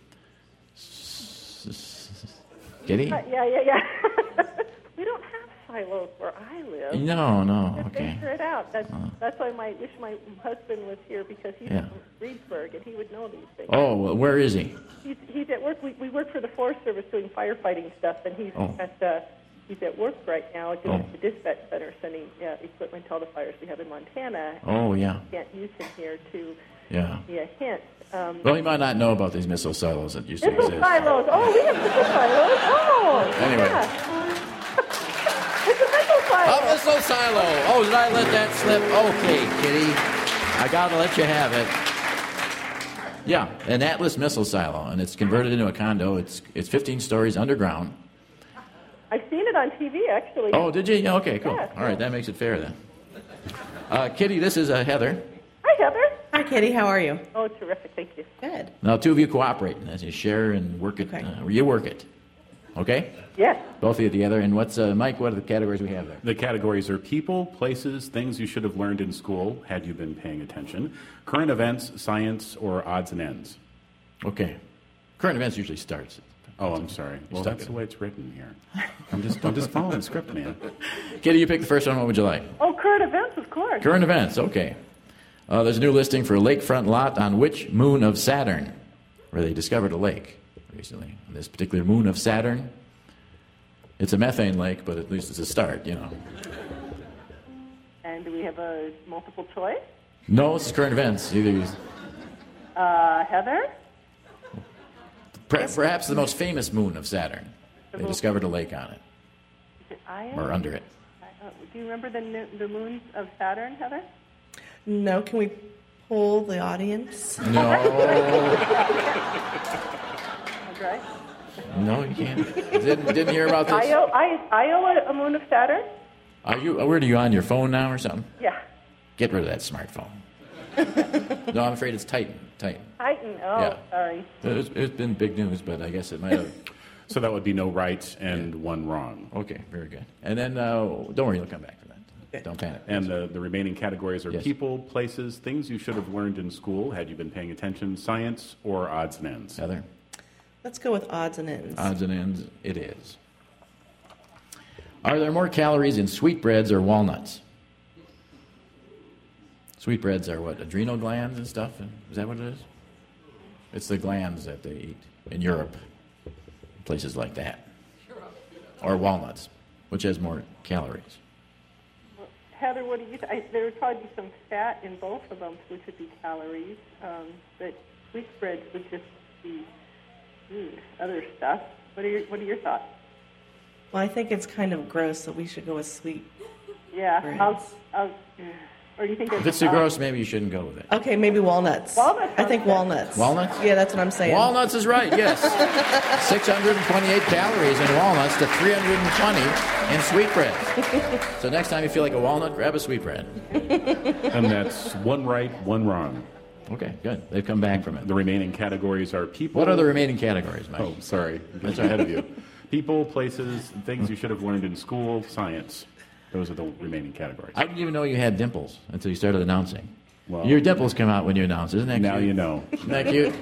Kitty? Uh, yeah, yeah, yeah. We don't have silos where I live. No, no, Just okay. figure it out. That's that's why I wish my husband was here because he's Yeah. from Reedsburg and he would know these things. Oh, well, where is he? He's, he's at work. We, we work for the Forest Service doing firefighting stuff, and he's Oh. at uh, he's at work right now doing Oh. the dispatch center, sending uh, equipment to all the fires we have in Montana. Oh, yeah. Can't use him here to Yeah. be a hint. Um, Well, he might not know about these missile silos that used to missile exist. silos. Oh, we have missile silos. Oh, Anyway. yeah. It's a missile silo. A missile silo. Oh, did I let that slip? Okay, Kitty. I got to let you have it. Yeah, an Atlas missile silo, and it's converted into a condo. It's it's fifteen stories underground. I've seen it on T V, actually. Oh, did you? Yeah, okay, cool. Yeah, All right, that makes it fair then. Uh, Kitty, this is uh, Heather. Hi, Heather. Hi, Kitty. How are you? Oh, terrific. Thank you. Good. Now, two of you cooperate as you share and work it. Okay. Uh, you work it. Okay? Yes. Both of you together. And what's, uh, Mike, what are the categories we have there? The categories are people, places, things you should have learned in school had you been paying attention, current events, science, or odds and ends. Okay. Current events usually starts. Oh, I'm sorry. Well, Stuck that's it. the way it's written here. I'm just, I'm just following the script, man. Kitty, you pick the first one. What would you like? Oh, current events, of course. Current events, okay. Uh, there's a new listing for a lakefront lot on which moon of Saturn, where they discovered a lake recently. This particular moon of Saturn, it's a methane lake, but at least it's a start, you know. And do we have a multiple choice? No, it's current events. Either you, Uh, Heather? per, perhaps the most famous moon of Saturn. They discovered a lake on it, Is it Io? or under it. Uh, do you remember the, no- the moons of Saturn, Heather? No, can we poll the audience? No. That's right. No, you can't. Didn't, didn't hear about this? Io, I, Io a, a moon of Saturn? Are you, where are you on your phone now or something? Yeah. Get rid of that smartphone. No, I'm afraid it's Titan. Titan. Titan. Oh, Yeah. sorry. It's, it's been big news, but I guess it might have. So that would be no right and one wrong. Okay, very good. And then, uh, don't worry, you'll come back for that. Don't panic. And the, the remaining categories are Yes. people, places, things you should have learned in school had you been paying attention, science, or odds and ends. Heather? Let's go with odds and ends. Odds and ends, it is. Are there more calories in sweetbreads or walnuts? Sweetbreads are what, adrenal glands and stuff? Is that what it is? It's the glands that they eat in Europe, places like that. Or walnuts, which has more calories. Heather, what do you think? There would probably be some fat in both of them, which would be calories. Um, but sweetbreads would just be mm, other stuff. What are your What are your thoughts? Well, I think it's kind of gross, so we should go with sweet. Yeah. breads. I'll, I'll, or do you think If it's too gross, maybe you shouldn't go with it. Okay, maybe walnuts. Walnuts I think sounds good. walnuts. Walnuts? Yeah, that's what I'm saying. Walnuts is right, yes. six hundred twenty-eight calories in walnuts to three hundred twenty in sweetbreads. So next time you feel like a walnut, grab a sweetbread. And that's one right, one wrong. Okay, good. They've come back from it. The remaining categories are people. What are the remaining categories, Mike? Oh, sorry. That's ahead of you. People, places, things you should have learned in school, science. Those are the remaining categories. I didn't even know you had dimples until you started announcing. Well, Your dimples come out when you announce, isn't that now cute? you know. Isn't that cute?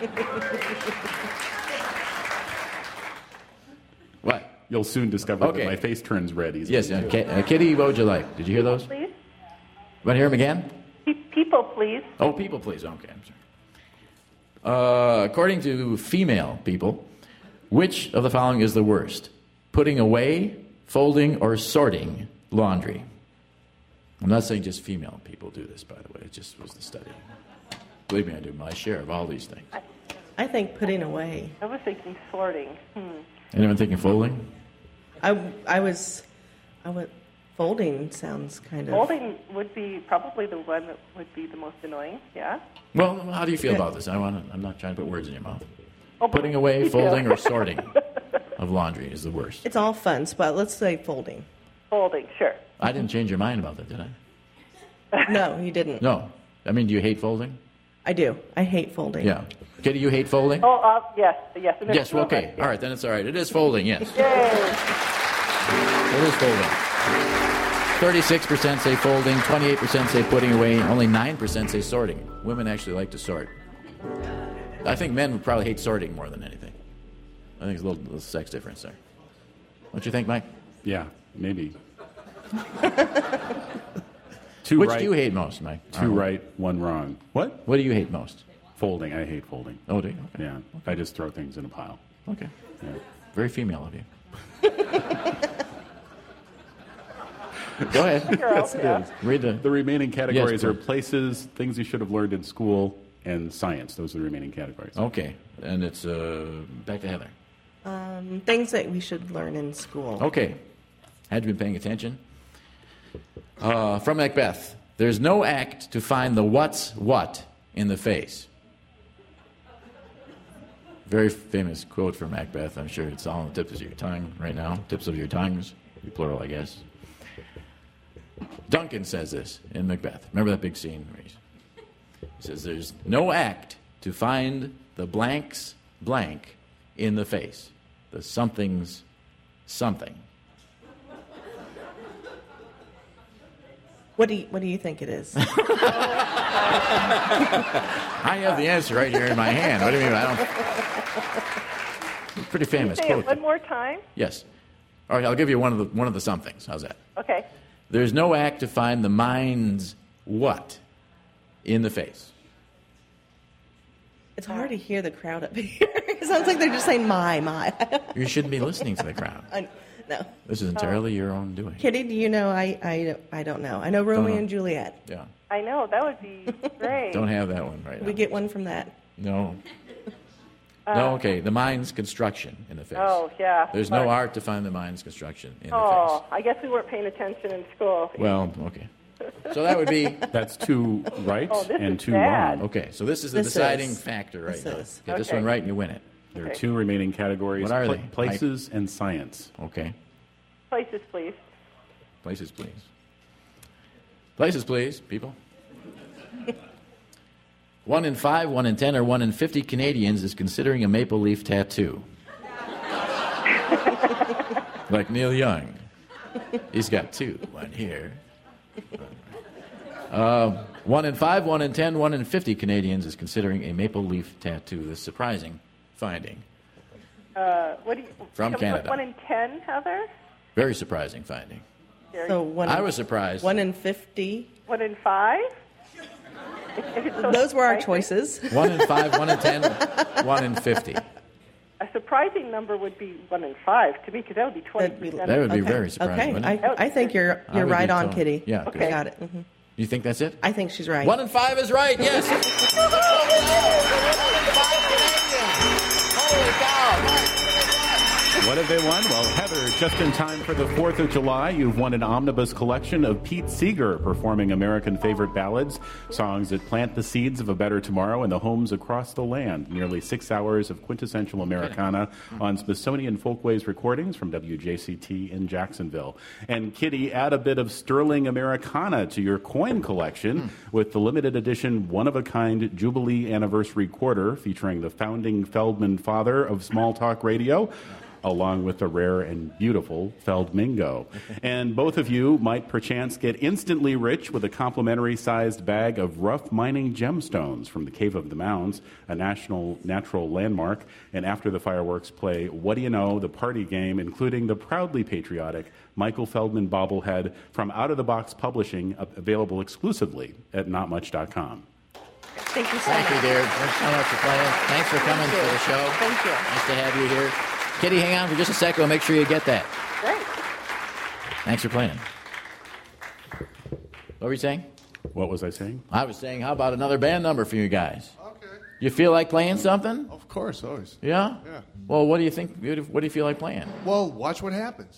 What? You'll soon discover Okay. that my face turns red easily. Yes, uh, Ki- uh, Kitty, what would you like? Did you hear those? Please. Want to hear them again? Pe- People, please. Oh, people, please. Okay, I'm sorry. Uh, according to female people, which of the following is the worst? Putting away, folding, or sorting laundry? I'm not saying just female people do this, by the way. It just was the study. Believe me, I do my share of all these things. I think putting away. I was thinking sorting. Hmm. Anyone thinking folding? I, I was, I went, folding sounds kind of. Folding would be probably the one that would be the most annoying. Yeah. Well, how do you feel about this? I want to, I'm not trying to put words in your mouth. Oh, Putting away, yeah. folding, or sorting of laundry is the worst. It's all fun, but let's say folding. Folding, sure. I didn't change your mind about that, did I? No, you didn't. No. I mean, do you hate folding? I do. I hate folding. Yeah. Kitty, you hate folding? Oh, uh, yes, yes. And there's Yes, two well, of us. okay. All right, then it's all right. It is folding, yes. Yay. It is folding. thirty-six percent say folding, twenty-eight percent say putting away, only nine percent say sorting. Women actually like to sort. I think men would probably hate sorting more than anything. I think there's a little, little sex difference there. What you think, Mike? Yeah, maybe. Two Which right, do you hate most, Mike? Two right, one wrong. What? What do you hate most? Folding. I hate folding. Oh, do you? Okay. Yeah. I just throw things in a pile. Okay. Yeah. Very female of you. Go ahead. That's yeah. good. Read the... The remaining categories Yes, are please. places, things you should have learned in school, and science. Those are the remaining categories. Okay. And it's uh, back to Heather. Um, things that we should learn in school. Okay. Had you been paying attention? Uh, from Macbeth. There's no act to find the what's what in the face. Very famous quote from Macbeth. I'm sure it's all on the tips of your tongue right now. Tips of your tongues. Be plural, I guess. Duncan says this in Macbeth. Remember that big scene where he's, he says, there's no act to find the blank's blank in the face. The something's something. What do you, what do you think it is? I have the answer right here in my hand. What do you mean? I don't. Pretty famous Can you say quote. it one more time? Yes. All right, I'll give you one of the one of the somethings. How's that? Okay. There's no act to find the mind's what in the face. It's hard to hear the crowd up here. It sounds like they're just saying my, my. You shouldn't be listening to the crowd. I, no. This is entirely your own doing. Kitty, do you know? I, I, I don't know. I know Romeo know. and Juliet. Yeah. I know. That would be great. Don't have that one right We now. get one from that. No. Uh, No, okay. The mind's construction in the face. Oh, yeah. There's But- no art to find the mind's construction in the Oh, I guess we weren't paying attention in school. face. Well, okay. So that would be... That's two right Oh, this and is two bad. wrong. Okay, so this is the This deciding is. factor right This now. is. Get this Okay. one right and you win it. There are Okay. two remaining categories. What are Pla- they? Places and science. Okay. Places, please. Places, please. Places, please, people. One in five, one in ten, or one in fifty Canadians is considering a maple leaf tattoo. Like Neil Young. He's got two. One here. Uh, one in five, one in ten, one in fifty Canadians is considering a maple leaf tattoo. This surprising finding. Uh, what do you, From come- Canada. One in ten, Heather? Very surprising finding. So one. I was surprised. One in fifty. One in five? If, if it's so Those were our surprising- choices. One in five, one in ten, one in fifty. A surprising number would be one in five to me, because that would be twenty percent. That would be very surprising, Okay, wouldn't it? I, I think you're I you're would right be on, too. Kitty. Yeah, Okay, good. got it. hmm You think that's it? I think she's right. One in five is right, yes. Holy cow. What have they won? Well, Heather, just in time for the fourth of July, you've won an omnibus collection of Pete Seeger performing American favorite ballads, songs that plant the seeds of a better tomorrow in the homes across the land. Nearly six hours of quintessential Americana on Smithsonian Folkways recordings from W J C T in Jacksonville. And Kitty, add a bit of sterling Americana to your coin collection with the limited edition one-of-a-kind Jubilee Anniversary Quarter featuring the founding Feldman father of small talk radio, along with the rare and beautiful Feldmingo. And both of you might perchance get instantly rich with a complimentary sized bag of rough mining gemstones from the Cave of the Mounds, a national natural landmark. And after the fireworks play What Do You Know, the party game, including the proudly patriotic Michael Feldman bobblehead from Out of the Box Publishing, available exclusively at not much dot com. Thank you so Thank you, much. dear. Thanks so much for playing. Thanks for coming Thank to you. the show. Thank you. Nice to have you here. Kitty, hang on for just a second. We'll make sure you get that. Great. Thanks for playing. What were you saying? What was I saying? I was saying, how about another band number for you guys? Okay. You feel like playing something? Of course, always. Yeah? Yeah. Well, what do you think? What do you feel like playing? Well, watch what happens.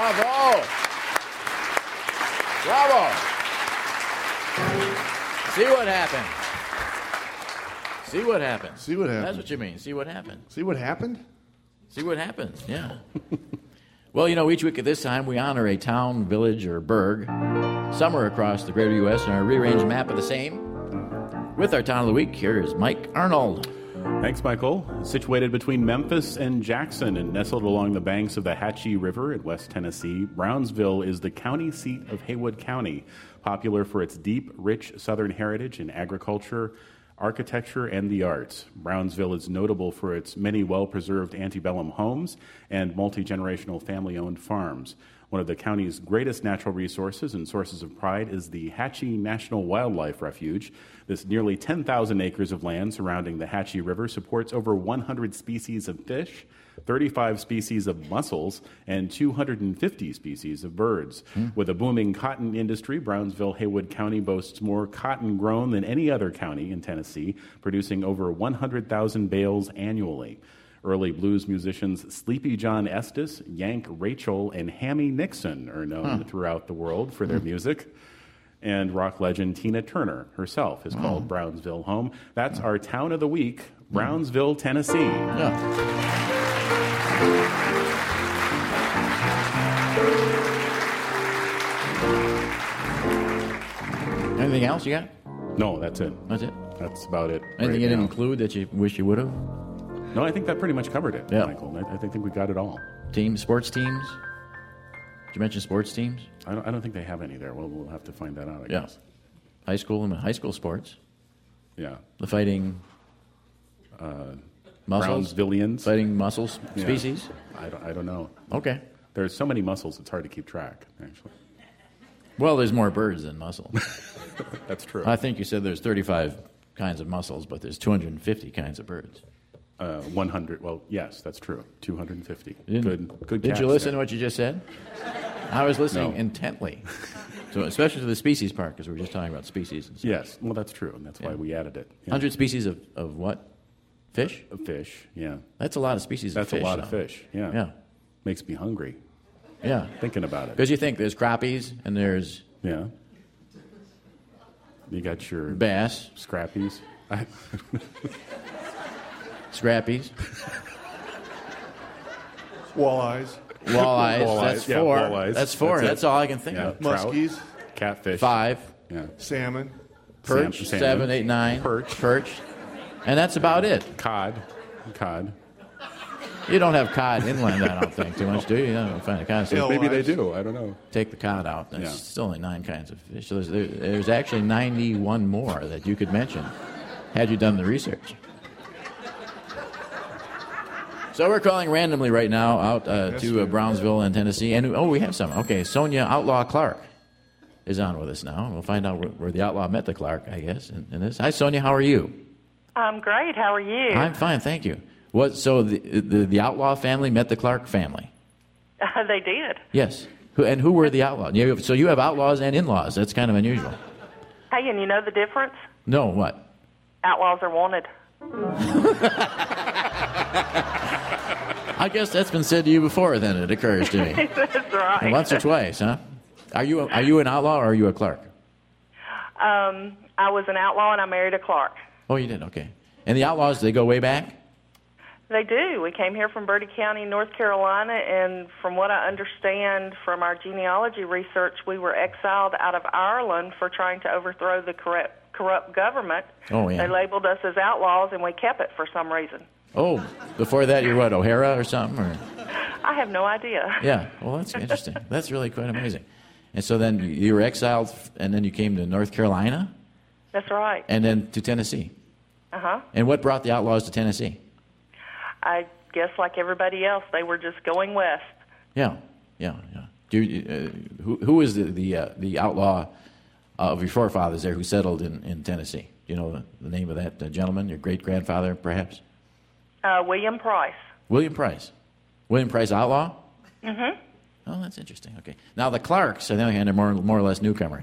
Bravo! Bravo! See what happened. See what happened. See what happened. That's what you mean. See what happened. See what happened? See what happens, yeah. Well, you know, each week at this time, we honor a town, village, or burg, somewhere across the greater U S, and our rearranged map of the same. With our town of the week, here is Mike Arnold. Thanks, Michael. Situated between Memphis and Jackson and nestled along the banks of the Hatchie River in West Tennessee, Brownsville is the county seat of Haywood County, popular for its deep, rich southern heritage in agriculture, architecture, and the arts. Brownsville is notable for its many well-preserved antebellum homes and multi-generational family-owned farms. One of the county's greatest natural resources and sources of pride is the Hatchie National Wildlife Refuge. This nearly ten thousand acres of land surrounding the Hatchie River supports over one hundred species of fish, thirty-five species of mussels, and two hundred fifty species of birds. Mm. With a booming cotton industry, Brownsville-Haywood County boasts more cotton grown than any other county in Tennessee, producing over one hundred thousand bales annually. Early blues musicians Sleepy John Estes, Yank Rachel, and Hammy Nixon are known huh. throughout the world for their mm. music. And rock legend Tina Turner herself is oh. called Brownsville home. That's our town of the week, Brownsville, Tennessee. Yeah. Anything else you got? No, that's it. That's it? That's about it. Anything right you didn't now. include that you wish you would have? No, I think that pretty much covered it, yeah. Michael. I, I think we got it all. Teams, sports teams? Did you mention sports teams? I don't, I don't think they have any there. We'll, we'll have to find that out, I yeah. guess. High school and high school sports. Yeah. The fighting uh, mussels? Brownsvillians. Fighting mussels yeah. species? I don't, I don't know. Okay. There's so many mussels, it's hard to keep track, actually. Well, there's more birds than mussels. That's true. I think you said there's thirty-five kinds of mussels, but there's two hundred fifty kinds of birds. Uh, one hundred. Well, yes, that's true. two hundred fifty. Didn't, good. Good. Did catch you listen there. to what you just said? I was listening No. intently, so especially to the species part because we were just talking about species. And stuff. Yes. Well, that's true, and that's yeah. why we added it. Yeah. Hundred species of, of what? Fish. Of fish. Yeah. That's a lot of species. That's of fish. a lot though. of fish. Yeah. Yeah. Makes me hungry. Yeah. Thinking about it. Because you think there's crappies and there's yeah. You got your bass, scrappies, scrappies, walleyes, walleyes. Walleyes. That's yeah, four. Walleyes. That's four. That's, That's all I can think yeah. of. Muskies, Trout, catfish, five, yeah, salmon, perch, Sam, salmon, seven, eight, nine, perch, perch, and that's about it. Cod, cod. You don't have cod inland, I don't think, too much, do you? You don't find a cod. So Maybe they do. I don't know. Take the cod out. There's Yeah. still only nine kinds of fish. So there's, there, there's actually ninety-one more that you could mention had you done the research. So we're calling randomly right now out uh, to uh, Brownsville and Tennessee. And, oh, we have some. Okay, Sonia Outlaw Clark is on with us now. We'll find out where, where the outlaw met the Clark, I guess, in, in this. Hi, Sonia. How are you? I'm great. How are you? I'm fine, thank you. What? So the, the the outlaw family met the Clark family? Uh, they did. Yes. Who, and who were the outlaws? You have, so you have outlaws and in-laws. That's kind of unusual. Hey, and you know the difference? No, what? Outlaws are wanted. I guess that's been said to you before. Then it occurs to me. That's right. Once or twice, huh? Are you a, are you an outlaw or are you a Clark? Um, I was an outlaw and I married a Clark. Oh, you did. Okay. And the outlaws, they go way back. They do. We came here from Bertie County, North Carolina, and from what I understand from our genealogy research, we were exiled out of Ireland for trying to overthrow the corrupt, corrupt government. Oh, yeah. They labeled us as outlaws, and we kept it for some reason. Oh, before that, you're what, O'Hara or something? Or? I have no idea. Yeah. Well, that's interesting. That's really quite amazing. And so then you were exiled, and then you came to North Carolina? That's right. And then to Tennessee? Uh-huh. And what brought the outlaws to Tennessee? I guess like everybody else, they were just going west. Yeah, yeah, yeah. Do you, uh, who who was the the, uh, the outlaw of your forefathers there who settled in, in Tennessee? Do you know the, the name of that uh, gentleman? Your great grandfather, perhaps? Uh, William Price. William Price. William Price, outlaw. Mm-hmm. Oh, that's interesting. Okay. Now the Clarks, on the other hand, are more more or less newcomers.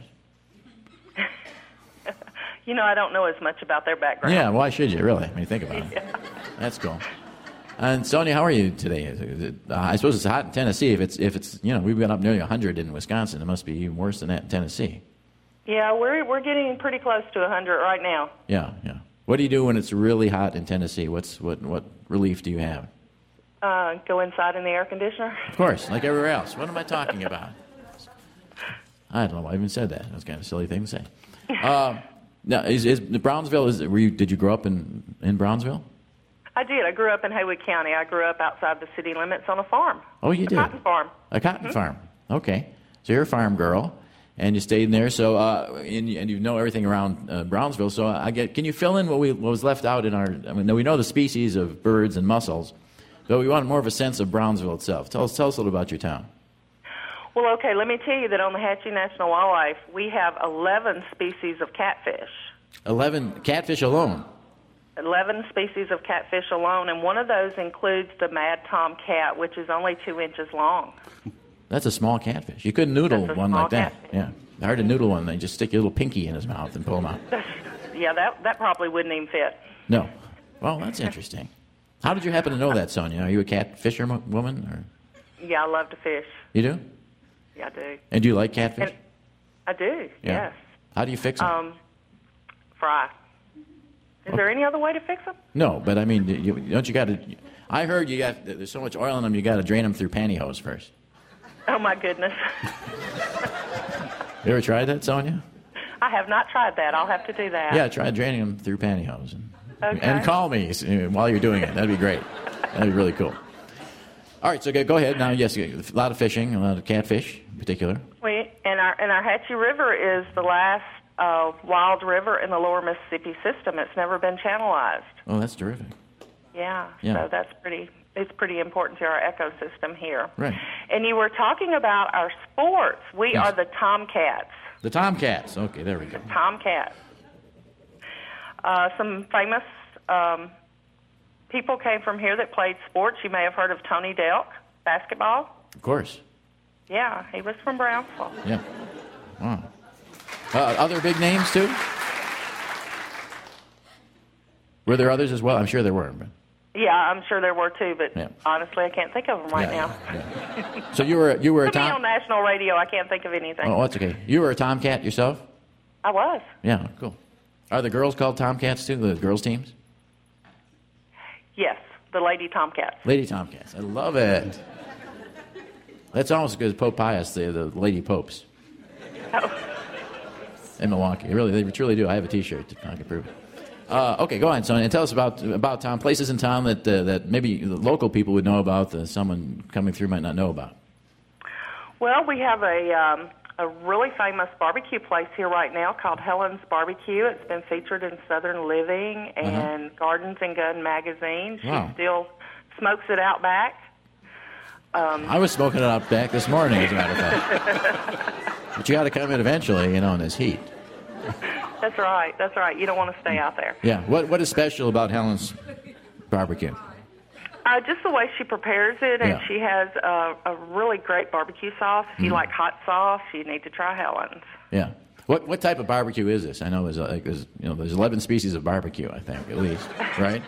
You know, I don't know as much about their background. Yeah. Why should you really? When you think about it, Yeah. that's cool. And Sonia, how are you today? Is it, uh, I suppose it's hot in Tennessee. If it's if it's you know we've got up nearly one hundred in Wisconsin, it must be even worse than that in Tennessee. Yeah, we're we're getting pretty close to one hundred right now. Yeah, yeah. What do you do when it's really hot in Tennessee? What's what what relief do you have? Uh, go inside in the air conditioner. Of course, like everywhere else. What am I talking about? I don't know why I even said that. That's kind of a silly thing to say. Uh, now, is, is Brownsville? Is were you? Did you grow up in in Brownsville? I did. I grew up in Haywood County. I grew up outside the city limits on a farm. Oh, you a did? Cotton farm. A cotton Mm-hmm. farm. Okay, so you're a farm girl, and you stayed in there. So, uh, and, and you know everything around uh, Brownsville. So, I get. Can you fill in what we what was left out in our? I mean, we know the species of birds and mussels, but we want more of a sense of Brownsville itself. Tell us, tell us a little about your town. Well, okay, let me tell you that on the Hatchie National Wildlife, we have eleven species of catfish. Eleven catfish alone. eleven species of catfish alone, and one of those includes the mad tomcat, which is only two inches long. That's a small catfish. You couldn't noodle That's a one small like that. catfish. Yeah, hard to noodle one. They just stick your little pinky in his mouth and pull him out. Yeah, that that probably wouldn't even fit. No. Well, that's interesting. How did you happen to know that, Sonia? Are you a catfisher mo- woman, or Yeah, I love to fish. you do? Yeah, I do. And do you like catfish? And I do, Yeah. yes. How do you fix them? Um, fry. Is there any other way to fix them? No, but I mean, you, don't you got to? I heard you got. There's so much oil in them. You got to drain them through pantyhose first. Oh, my goodness. You ever tried that, Sonia? I have not tried that. I'll have to do that. Yeah, try draining them through pantyhose, and, Okay. and call me uh, while you're doing it. That'd be great. That'd be really cool. All right, so go go ahead now. Yes, a lot of fishing, a lot of catfish in particular. We, and our and our Hatchie River is the last uh, wild river in the lower Mississippi system. It's never been channelized. Oh, that's terrific. Yeah, Yeah. so that's pretty. It's pretty important to our ecosystem here. Right. And you were talking about our sports. We Yes. are the Tomcats. The Tomcats. Okay, there we go. Tomcats. Uh, some famous um, people came from here that played sports. You may have heard of Tony Delk, basketball. Of course. Yeah, he was from Brownsville. Yeah. Wow. Uh, other big names too? Were there others as well? I'm sure there were. But Yeah, I'm sure there were too, but Yeah. honestly, I can't think of them right Yeah, now. so you were you were a Put me on Tom. national radio. I can't think of anything. Oh, that's okay. You were a Tomcat yourself? I was. Yeah, cool. Are the girls called Tomcats too? The girls teams? Yes, the Lady Tomcats. Lady Tomcats. I love it. That's almost as good as Pope Pius, the, the Lady Popes in Milwaukee. Really, they truly do. I have a T-shirt. I can prove it. Uh, okay, go ahead, Sonia, and tell us about about town, places in town that uh, that maybe the local people would know about, that someone coming through might not know about. Well, we have a um, a really famous barbecue place here right now called Helen's Barbecue. It's been featured in Southern Living and Uh-huh. Gardens and Gun magazine. She Wow. still smokes it out back. Um, I was smoking it out back this morning, as a matter of fact. But you got to come in eventually, you know, in this heat. That's right. That's right. You don't want to stay out there. Yeah. What What is special about Helen's barbecue? Uh, just the way she prepares it, and Yeah. she has a, a really great barbecue sauce. If you Mm. like hot sauce, you need to try Helen's. Yeah. What What type of barbecue is this? I know there's like there's you know there's eleven species of barbecue. I think at least, right?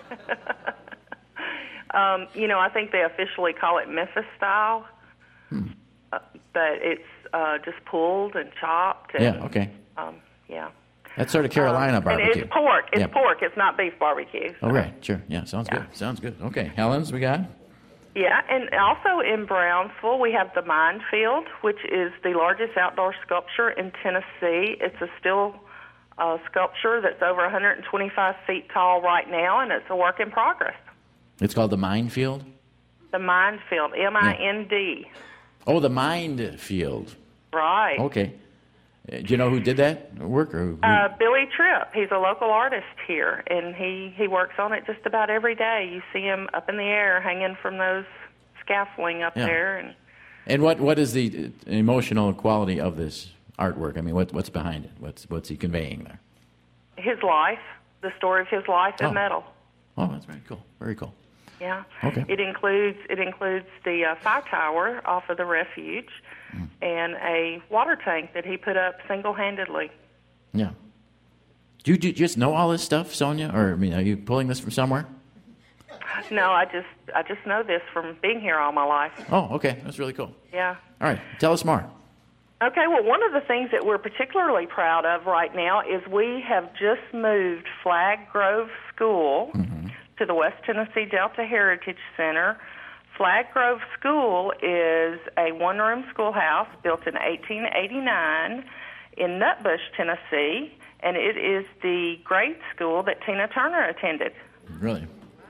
Um, you know, I think they officially call it Memphis style, Hmm. uh, but it's uh, just pulled and chopped. And, Yeah. Okay. Um, yeah. That's sort of Carolina Um, barbecue. And it's pork. It's Yeah. pork. It's not beef barbecue. Oh, right. Sure. Yeah. Sounds good. Sounds good. Okay. Helen's we got. Yeah, and also in Brownsville, we have the Minefield, which is the largest outdoor sculpture in Tennessee. It's a still uh, sculpture that's over one hundred twenty-five feet tall right now, and it's a work in progress. It's called the Minefield. The Minefield, M I N D. Oh, the Mind Field. Right. Okay. Uh, do you know who did that work? Or who? Uh, Billy Tripp, he's a local artist here, and he, he works on it just about every day. You see him up in the air hanging from those scaffolding up Yeah. there. And And what what is the uh, emotional quality of this artwork? I mean, what what's behind it? What's what's he conveying there? his life, the story of his life in Oh. metal. Oh, that's very cool. Very cool. Yeah. Okay. It includes it includes the uh, fire tower off of the refuge, Mm. and a water tank that he put up single-handedly. Yeah. Do you, do you just know all this stuff, Sonia? Or I mean, are you pulling this from somewhere? No, I just I just know this from being here all my life. Oh, okay. That's really cool. Yeah. All right. Tell us more. Okay, well, one of the things that we're particularly proud of right now is we have just moved Flag Grove School Mm-hmm. to the West Tennessee Delta Heritage Center. Flag Grove School is a one-room schoolhouse built in eighteen eighty-nine in Nutbush, Tennessee, and it is the grade school that Tina Turner attended. Really?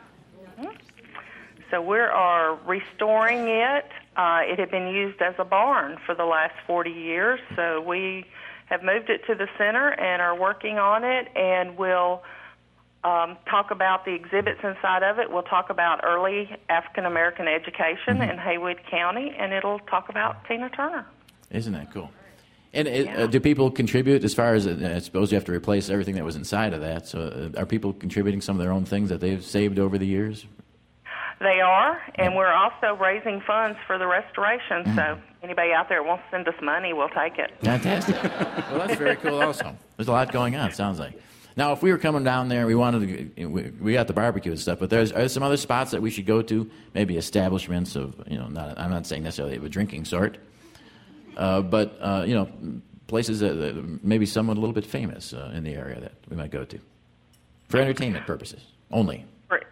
So we are restoring it. Uh, it had been used as a barn for the last forty years, so we have moved it to the center and are working on it, and we'll um, talk about the exhibits inside of it. We'll talk about early African-American education Mm-hmm. in Haywood County, and it'll talk about Tina Turner. Isn't that cool? And uh, do people contribute as far as, uh, I suppose you have to replace everything that was inside of that, so uh, are people contributing some of their own things that they've saved over the years? They are, and we're also raising funds for the restoration, Mm-hmm. so anybody out there that wants to send us money, we'll take it. Fantastic. Well, that's very cool also. There's a lot going on, it sounds like. Now, if we were coming down there, we wanted to, we, we got the barbecue and stuff, but there's, are there some other spots that we should go to? Maybe establishments of, you know, not, I'm not saying necessarily of a drinking sort, uh, but, uh, you know, places that, that maybe someone a little bit famous uh, in the area that we might go to for entertainment purposes only.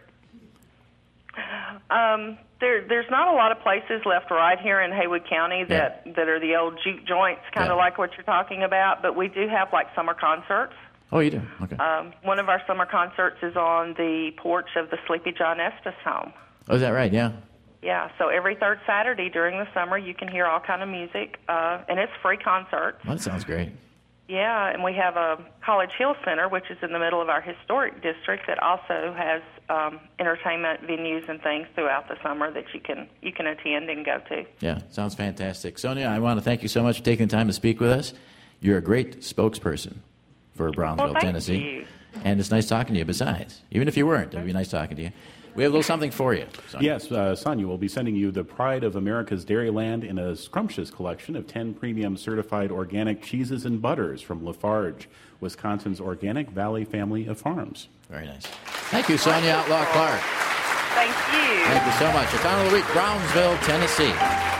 Um, there, there's not a lot of places left right here in Haywood County that, yeah. that are the old juke joints, kind of yeah. like what you're talking about, but we do have, like, summer concerts. Oh, you do? Okay. Um, one of our summer concerts is on the porch of the Sleepy John Estes home. Oh, is that right? Yeah. Yeah, so every third Saturday during the summer you can hear all kind of music, uh, and it's free concerts. Well, that sounds great. Yeah, and we have a College Hill Center, which is in the middle of our historic district, that also has um, entertainment venues and things throughout the summer that you can you can attend and go to. Yeah, sounds fantastic. Sonia, I want to thank you so much for taking the time to speak with us. You're a great spokesperson for Brownsville, well, thank Tennessee. You. And it's nice talking to you besides. Even if you weren't, it would be nice talking to you. We have a little something for you. Sonia. Yes, uh, Sonia will be sending you the Pride of America's Dairyland in a scrumptious collection of ten premium certified organic cheeses and butters from Lafarge, Wisconsin's Organic Valley family of farms. Very nice. Thank you, Sonia Outlaw Clark. Thank you. Thank you so much. The Town of the Week, Brownsville, Tennessee.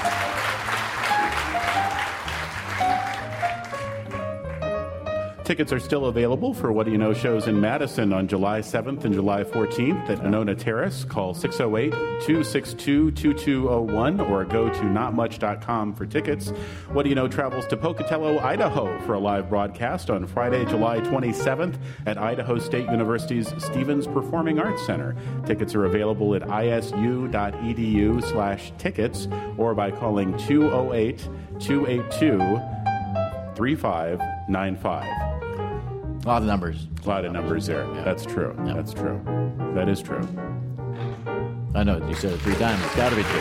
Tickets are still available for What Do You Know shows in Madison on July seventh and July fourteenth at Nona Terrace. Call six oh eight, two six two, two two oh one or go to not much dot com for tickets. What Do You Know travels to Pocatello, Idaho for a live broadcast on Friday, July twenty-seventh at Idaho State University's Stevens Performing Arts Center. Tickets are available at isu.edu slash tickets or by calling two oh eight, two eight two, three five nine five. A lot of numbers. A lot of numbers there. Yeah. That's true. Yeah. That's true. That is true. I know. You said it three times. It's got to be true.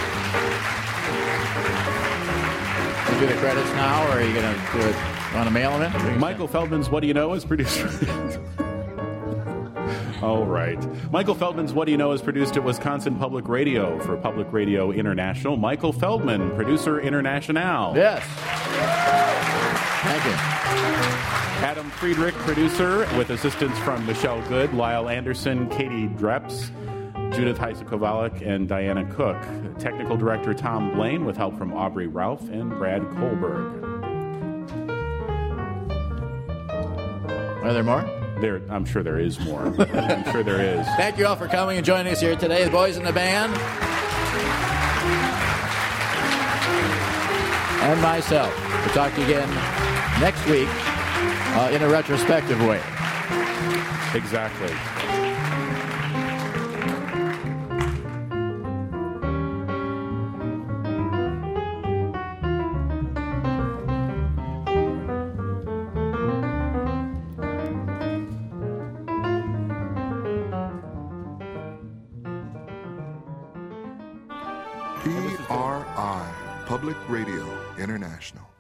You do the credits now, or are you going to do it? Want to mail them in? Michael Feldman's What Do You Know is produced. All right. Michael Feldman's What Do You Know is produced at Wisconsin Public Radio for Public Radio International. Michael Feldman, producer international. Yes. Thank you. Adam Friedrich, producer, with assistance from Michelle Good, Lyle Anderson, Katie Dreps, Judith Heisekovalik, and Diana Cook. Technical director Tom Blaine, with help from Aubrey Ralph and Brad Kohlberg. Are there more? There, I'm sure there is more. I'm sure there is. Thank you all for coming and joining us here today, the boys in the band. And myself. We'll talk to you again next week uh, in a retrospective way. Exactly. P R I, Public Radio International.